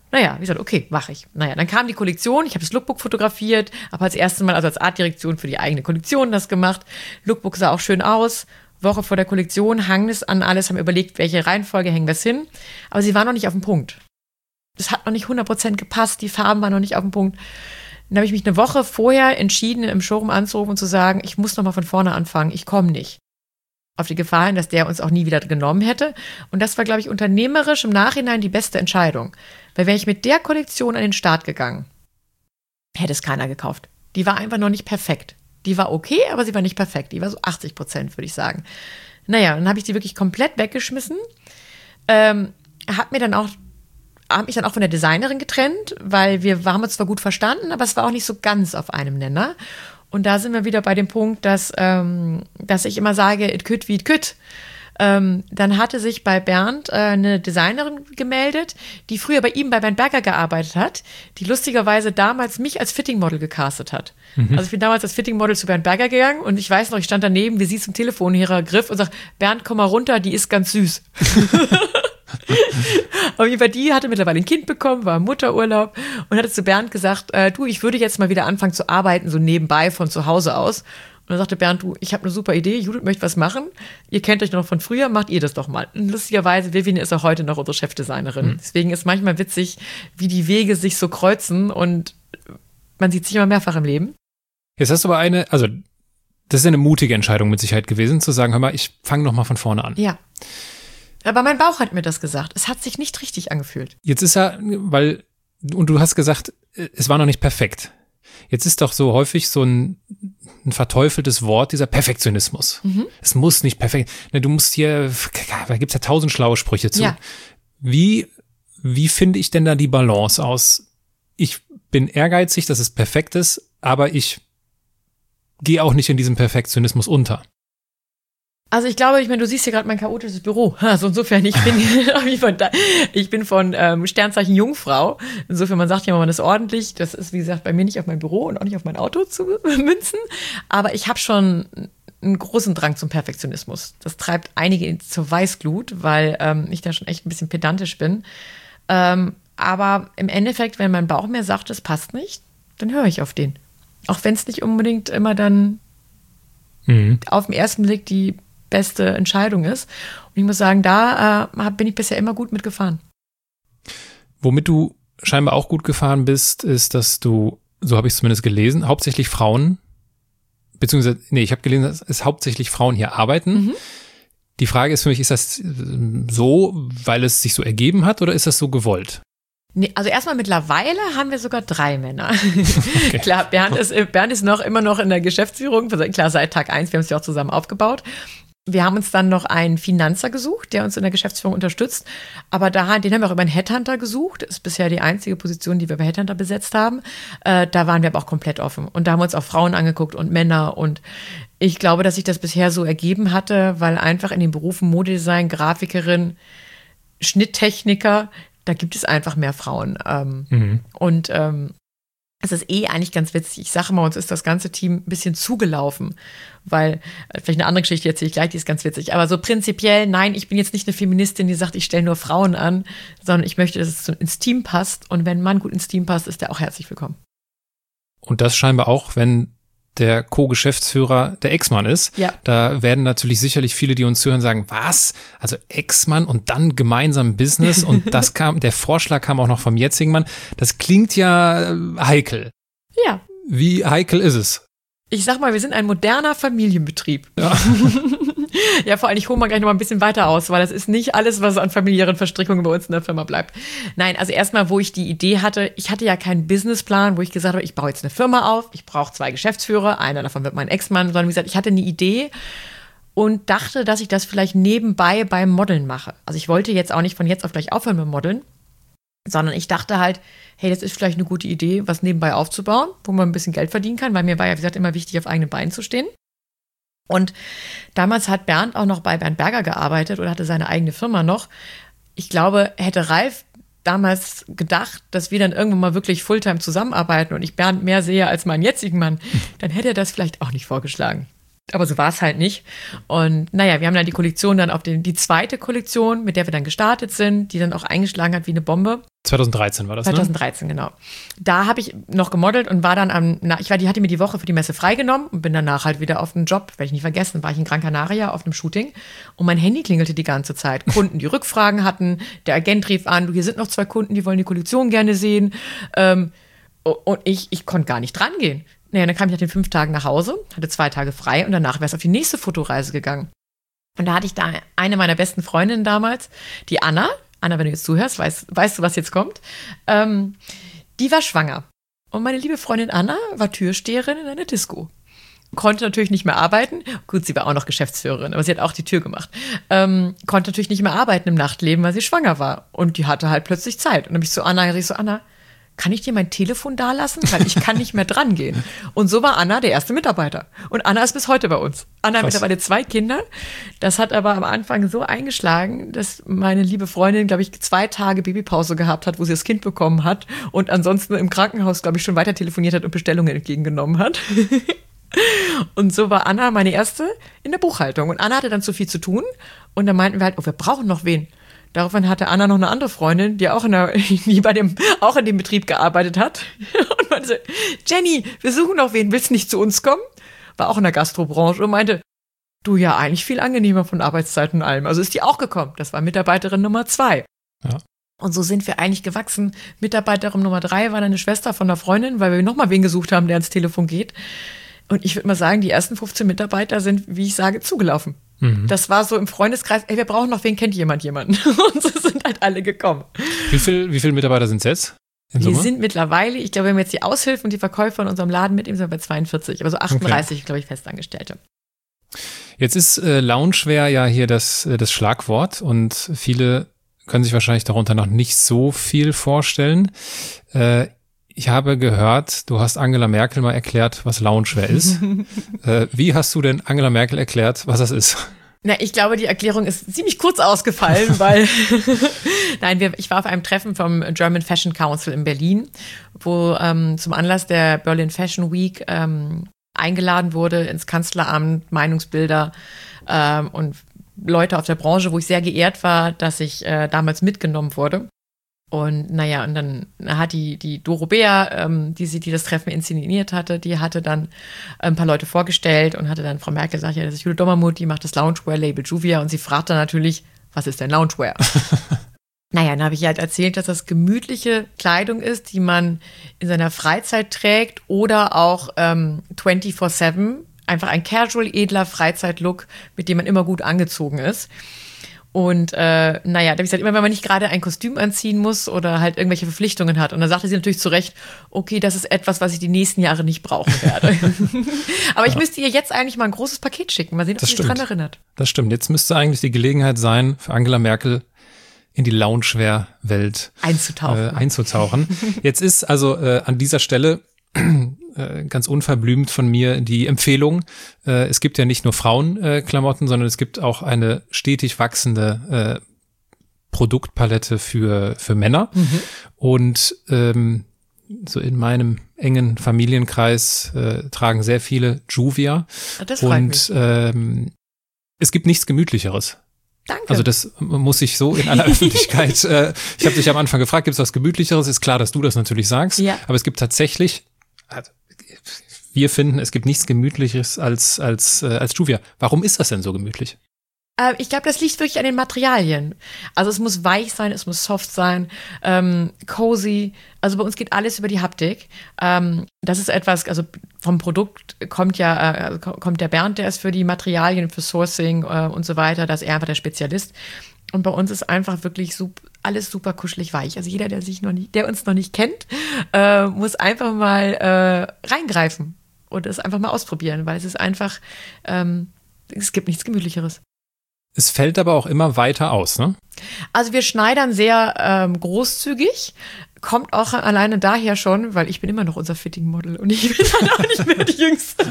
Naja, wie gesagt, okay, mache ich. Naja, dann kam die Kollektion, ich habe das Lookbook fotografiert, habe als erstes Mal, also als Artdirektion für die eigene Kollektion das gemacht. Lookbook sah auch schön aus. Woche vor der Kollektion hangen es an alles, haben überlegt, welche Reihenfolge hängen wir es hin. Aber sie war noch nicht auf dem Punkt. Es hat noch nicht hundert Prozent gepasst, die Farben waren noch nicht auf dem Punkt. Dann habe ich mich eine Woche vorher entschieden, im Showroom anzurufen und zu sagen, ich muss noch mal von vorne anfangen, ich komme nicht. Auf die Gefahr hin, dass der uns auch nie wieder genommen hätte. Und das war, glaube ich, unternehmerisch im Nachhinein die beste Entscheidung. Weil wäre ich mit der Kollektion an den Start gegangen, hätte es keiner gekauft. Die war einfach noch nicht perfekt. Die war okay, aber sie war nicht perfekt. Die war so achtzig Prozent, würde ich sagen. Naja, dann habe ich die wirklich komplett weggeschmissen. Ähm, hab mir dann auch, hab mich dann auch von der Designerin getrennt, weil wir, wir haben uns zwar gut verstanden, aber es war auch nicht so ganz auf einem Nenner. Und da sind wir wieder bei dem Punkt, dass, ähm, dass ich immer sage, it could wie it could. Ähm, dann hatte sich bei Bernd äh, eine Designerin gemeldet, die früher bei ihm bei Bernd Berger gearbeitet hat, die lustigerweise damals mich als Fittingmodel gecastet hat. Mhm. Also ich bin damals als Fittingmodel zu Bernd Berger gegangen und ich weiß noch, ich stand daneben, wie sie zum Telefonhörer griff und sagt, Bernd, komm mal runter, die ist ganz süß. Aber über die hatte mittlerweile ein Kind bekommen, war im Mutterurlaub und hatte zu Bernd gesagt, äh, du, ich würde jetzt mal wieder anfangen zu arbeiten, so nebenbei von zu Hause aus. Und dann sagte Bernd, du, ich habe eine super Idee, Judith möchte was machen. Ihr kennt euch noch von früher, macht ihr das doch mal. Und lustigerweise, Vivian ist auch heute noch unsere Chefdesignerin. Mhm. Deswegen ist manchmal witzig, wie die Wege sich so kreuzen und man sieht sich immer mehrfach im Leben. Jetzt hast du aber eine, also das ist eine mutige Entscheidung mit Sicherheit gewesen, zu sagen, hör mal, ich fange noch mal von vorne an. Ja. Aber mein Bauch hat mir das gesagt. Es hat sich nicht richtig angefühlt. Jetzt ist ja, weil, und du hast gesagt, es war noch nicht perfekt. Jetzt ist doch so häufig so ein, ein verteufeltes Wort, dieser Perfektionismus. Mhm. Es muss nicht perfekt, ne, du musst hier, da gibt's ja tausend schlaue Sprüche zu. Ja. Wie, wie finde ich denn da die Balance aus? Ich bin ehrgeizig, dass es perfekt ist, aber ich gehe auch nicht in diesem Perfektionismus unter. Also ich glaube, ich meine, du siehst hier gerade mein chaotisches Büro. Also insofern, ich bin, ich bin von ähm, Sternzeichen Jungfrau. Insofern, man sagt ja immer, man ist ordentlich. Das ist, wie gesagt, bei mir nicht auf mein Büro und auch nicht auf mein Auto zu münzen. Aber ich habe schon einen großen Drang zum Perfektionismus. Das treibt einige zur Weißglut, weil ähm, ich da schon echt ein bisschen pedantisch bin. Ähm, aber im Endeffekt, wenn mein Bauch mir sagt, es passt nicht, dann höre ich auf den. Auch wenn es nicht unbedingt immer dann mhm. auf den ersten Blick die beste Entscheidung ist. Und ich muss sagen, da äh, bin ich bisher immer gut mitgefahren. Womit du scheinbar auch gut gefahren bist, ist, dass du, so habe ich es zumindest gelesen, hauptsächlich Frauen, beziehungsweise, nee, ich habe gelesen, dass es hauptsächlich Frauen hier arbeiten. Mhm. Die Frage ist für mich, ist das so, weil es sich so ergeben hat oder ist das so gewollt? Nee, also erstmal mittlerweile haben wir sogar drei Männer. Okay. Klar, Bernd ist, Bernd ist noch immer noch in der Geschäftsführung, klar, seit Tag eins, wir haben es ja auch zusammen aufgebaut. Wir haben uns dann noch einen Finanzer gesucht, der uns in der Geschäftsführung unterstützt. Aber da, den haben wir auch über einen Headhunter gesucht. Das ist bisher die einzige Position, die wir bei Headhunter besetzt haben. Äh, da waren wir aber auch komplett offen. Und da haben wir uns auch Frauen angeguckt und Männer. Und ich glaube, dass sich das bisher so ergeben hatte, weil einfach in den Berufen Modedesign, Grafikerin, Schnitttechniker, da gibt es einfach mehr Frauen. Ähm, mhm. Und ähm, es ist eh eigentlich ganz witzig. Ich sage mal, uns ist das ganze Team ein bisschen zugelaufen, weil, vielleicht eine andere Geschichte erzähle ich gleich, die ist ganz witzig, aber so prinzipiell, nein, ich bin jetzt nicht eine Feministin, die sagt, ich stelle nur Frauen an, sondern ich möchte, dass es ins Team passt und wenn ein Mann gut ins Team passt, ist der auch herzlich willkommen. Und das scheinbar auch, wenn der Co-Geschäftsführer der Ex-Mann ist. Ja. Da werden natürlich sicherlich viele, die uns zuhören, sagen, was? Also Ex-Mann und dann gemeinsam Business und das kam, der Vorschlag kam auch noch vom jetzigen Mann. Das klingt ja heikel. Ja. Wie heikel ist es? Ich sag mal, wir sind ein moderner Familienbetrieb. Ja. Ja, vor allem, ich hole mal gleich noch mal ein bisschen weiter aus, weil das ist nicht alles, was an familiären Verstrickungen bei uns in der Firma bleibt. Nein, also erstmal, wo ich die Idee hatte, ich hatte ja keinen Businessplan, wo ich gesagt habe, ich baue jetzt eine Firma auf, ich brauche zwei Geschäftsführer, einer davon wird mein Ex-Mann, sondern wie gesagt, ich hatte eine Idee und dachte, dass ich das vielleicht nebenbei beim Modeln mache. Also ich wollte jetzt auch nicht von jetzt auf gleich aufhören mit Modeln, sondern ich dachte halt, hey, das ist vielleicht eine gute Idee, was nebenbei aufzubauen, wo man ein bisschen Geld verdienen kann, weil mir war ja, wie gesagt, immer wichtig, auf eigenen Beinen zu stehen. Und damals hat Bernd auch noch bei Bernd Berger gearbeitet oder hatte seine eigene Firma noch. Ich glaube, hätte Ralf damals gedacht, dass wir dann irgendwann mal wirklich Fulltime zusammenarbeiten und ich Bernd mehr sehe als meinen jetzigen Mann, dann hätte er das vielleicht auch nicht vorgeschlagen. Aber so war es halt nicht. Und naja, wir haben dann die Kollektion dann auf den, die zweite Kollektion, mit der wir dann gestartet sind, die dann auch eingeschlagen hat wie eine Bombe. zwanzig dreizehn war das, zwanzig dreizehn, ne? Genau. Da habe ich noch gemodelt und war dann am, na, ich war, die hatte mir die Woche für die Messe freigenommen und bin danach halt wieder auf den Job, werde ich nicht vergessen, war ich in Gran Canaria auf einem Shooting und mein Handy klingelte die ganze Zeit. Kunden, die Rückfragen hatten, der Agent rief an, du, hier sind noch zwei Kunden, die wollen die Kollektion gerne sehen. Ähm, und ich, ich konnte gar nicht dran gehen. Naja, dann kam ich nach den fünf Tagen nach Hause, hatte zwei Tage frei und danach wäre es auf die nächste Fotoreise gegangen. Und da hatte ich da eine meiner besten Freundinnen damals, die Anna. Anna, wenn du jetzt zuhörst, weißt, weißt du, was jetzt kommt. Ähm, die war schwanger. Und meine liebe Freundin Anna war Türsteherin in einer Disco. Konnte natürlich nicht mehr arbeiten. Gut, sie war auch noch Geschäftsführerin, aber sie hat auch die Tür gemacht. Ähm, konnte natürlich nicht mehr arbeiten im Nachtleben, weil sie schwanger war. Und die hatte halt plötzlich Zeit. Und dann habe ich zu Anna gesagt, ich so, Anna, kann ich dir mein Telefon da lassen? Weil ich kann nicht mehr dran gehen. Und so war Anna der erste Mitarbeiter. Und Anna ist bis heute bei uns. Anna hat mittlerweile zwei Kinder. Das hat aber am Anfang so eingeschlagen, dass meine liebe Freundin, glaube ich, zwei Tage Babypause gehabt hat, wo sie das Kind bekommen hat. Und ansonsten im Krankenhaus, glaube ich, schon weiter telefoniert hat und Bestellungen entgegengenommen hat. Und so war Anna meine erste in der Buchhaltung. Und Anna hatte dann zu viel zu tun. Und dann meinten wir halt, oh, wir brauchen noch wen. Daraufhin hatte Anna noch eine andere Freundin, die auch in, der, die bei dem, auch in dem Betrieb gearbeitet hat. Und meinte, Jenny, wir suchen noch wen, willst du nicht zu uns kommen? War auch in der Gastrobranche und meinte, du, ja, eigentlich viel angenehmer von Arbeitszeiten und allem. Also ist die auch gekommen. Das war Mitarbeiterin Nummer zwei. Ja. Und so sind wir eigentlich gewachsen. Mitarbeiterin Nummer drei war dann eine Schwester von einer Freundin, weil wir nochmal wen gesucht haben, der ans Telefon geht. Und ich würde mal sagen, die ersten fünfzehn Mitarbeiter sind, wie ich sage, zugelaufen. Mhm. Das war so im Freundeskreis, ey, wir brauchen noch wen, kennt jemand jemanden? Und so sind halt alle gekommen. Wie viel, wie viele Mitarbeiter sind es jetzt? In wir Summe? sind mittlerweile, ich glaube, wenn wir jetzt die Aushilfen und die Verkäufer in unserem Laden mitnehmen, sind wir bei zweiundvierzig, aber so achtunddreißig, okay. Glaube ich, Festangestellte. Jetzt ist äh, Loungewear ja hier das, äh, das Schlagwort und viele können sich wahrscheinlich darunter noch nicht so viel vorstellen. Äh, Ich habe gehört, du hast Angela Merkel mal erklärt, was Loungewear ist. äh, wie hast du denn Angela Merkel erklärt, was das ist? Na, ich glaube, die Erklärung ist ziemlich kurz ausgefallen, weil nein, wir, ich war auf einem Treffen vom German Fashion Council in Berlin, wo ähm, zum Anlass der Berlin Fashion Week ähm, eingeladen wurde ins Kanzleramt, Meinungsbilder ähm, und Leute aus der Branche, wo ich sehr geehrt war, dass ich äh, damals mitgenommen wurde. Und naja, und dann hat die, die Doro Bär, ähm, die sie, die das Treffen inszeniert hatte, die hatte dann ein paar Leute vorgestellt und hatte dann Frau Merkel gesagt, ja, das ist Jule Dommermuth, die macht das Loungewear-Label Juvia und sie fragte natürlich, was ist denn Loungewear? Naja, dann habe ich halt erzählt, dass das gemütliche Kleidung ist, die man in seiner Freizeit trägt oder auch ähm, vierundzwanzig sieben, einfach ein casual, edler Freizeitlook, mit dem man immer gut angezogen ist. Und äh, naja, da habe ich gesagt, immer wenn man nicht gerade ein Kostüm anziehen muss oder halt irgendwelche Verpflichtungen hat. Und dann sagte sie natürlich zu Recht, okay, das ist etwas, was ich die nächsten Jahre nicht brauchen werde. Aber ich ja. müsste ihr jetzt eigentlich mal ein großes Paket schicken. Mal sehen, ob sie sich daran erinnert. Das stimmt. Jetzt müsste eigentlich die Gelegenheit sein, für Angela Merkel in die Loungewear-Welt einzutauchen. Äh, einzutauchen. Jetzt ist also äh, an dieser Stelle ganz unverblümt von mir die Empfehlung, äh, es gibt ja nicht nur Frauenklamotten, äh, sondern es gibt auch eine stetig wachsende äh, Produktpalette für für Männer. Mhm. Und ähm, so in meinem engen Familienkreis äh, tragen sehr viele Juvia. Das freut und mich. Ähm, es gibt nichts Gemütlicheres. Danke. Also das muss ich so in aller Öffentlichkeit, äh, ich habe dich am Anfang gefragt, gibt es was Gemütlicheres? Ist klar, dass du das natürlich sagst, ja. Aber es gibt tatsächlich, also wir finden, es gibt nichts Gemütlicheres als als äh, als Juvia. Warum ist das denn so gemütlich? Äh, ich glaube, das liegt wirklich an den Materialien. Also es muss weich sein, es muss soft sein, ähm, cozy. Also bei uns geht alles über die Haptik. Ähm, das ist etwas, also vom Produkt kommt ja äh, kommt der Bernd, der ist für die Materialien, für Sourcing äh, und so weiter, da ist er einfach der Spezialist. Und bei uns ist einfach wirklich super, alles super kuschelig weich. Also jeder, der sich noch nicht, der uns noch nicht kennt, äh, muss einfach mal äh, reingreifen und es einfach mal ausprobieren, weil es ist einfach, ähm, es gibt nichts Gemütlicheres. Es fällt aber auch immer weiter aus, ne? Also wir schneidern sehr ähm, großzügig, kommt auch alleine daher schon, weil ich bin immer noch unser Fitting-Model und ich bin dann auch nicht mehr die Jüngste.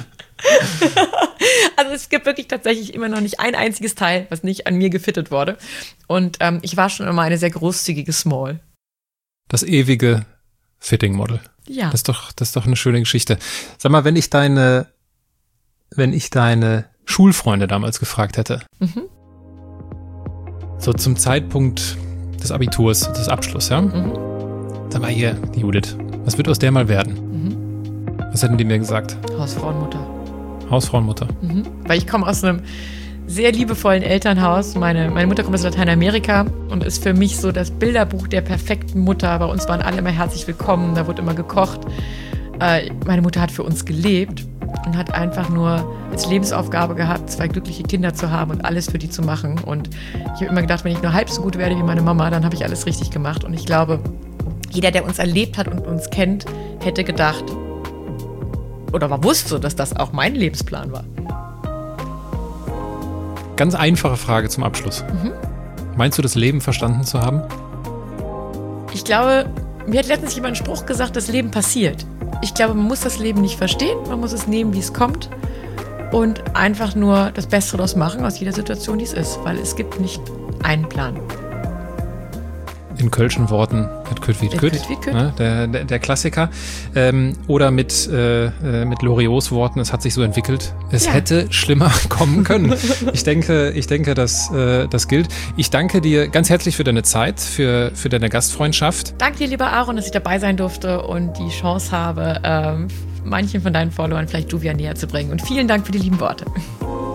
Also es gibt wirklich tatsächlich immer noch nicht ein einziges Teil, was nicht an mir gefittet wurde. Und ähm, ich war schon immer eine sehr großzügige Small. Das ewige Fitting-Model. Ja. Das ist doch, das ist doch eine schöne Geschichte. Sag mal, wenn ich deine wenn ich deine Schulfreunde damals gefragt hätte? Mhm. So zum Zeitpunkt des Abiturs, des Abschlusses, ja? Mhm. Sag mal hier, die Judith, was wird aus der mal werden? Mhm. Was hätten die mir gesagt? Hausfrauenmutter. Hausfrauenmutter. Mhm. Weil ich komme aus einem sehr liebevollen Elternhaus. Meine, meine Mutter kommt aus Lateinamerika und ist für mich so das Bilderbuch der perfekten Mutter. Bei uns waren alle immer herzlich willkommen, da wurde immer gekocht. Äh, meine Mutter hat für uns gelebt und hat einfach nur als Lebensaufgabe gehabt, zwei glückliche Kinder zu haben und alles für die zu machen. Und ich habe immer gedacht, wenn ich nur halb so gut werde wie meine Mama, dann habe ich alles richtig gemacht. Und ich glaube, jeder, der uns erlebt hat und uns kennt, hätte gedacht oder war wusste, dass das auch mein Lebensplan war. Ganz einfache Frage zum Abschluss. Mhm. Meinst du, das Leben verstanden zu haben? Ich glaube, mir hat letztens jemand einen Spruch gesagt, das Leben passiert. Ich glaube, man muss das Leben nicht verstehen, man muss es nehmen, wie es kommt und einfach nur das Beste daraus machen aus jeder Situation, die es ist, weil es gibt nicht einen Plan. In kölschen Worten, et kütt wie kütt, ne, der, der, der Klassiker. Ähm, oder mit, äh, mit Loriots Worten, es hat sich so entwickelt. Es ja. hätte schlimmer kommen können. Ich denke, ich denke, dass äh, das gilt. Ich danke dir ganz herzlich für deine Zeit, für, für deine Gastfreundschaft. Danke dir, lieber Aaron, dass ich dabei sein durfte und die Chance habe, ähm, manchen von deinen Followern vielleicht Juvia näher zu bringen. Und vielen Dank für die lieben Worte.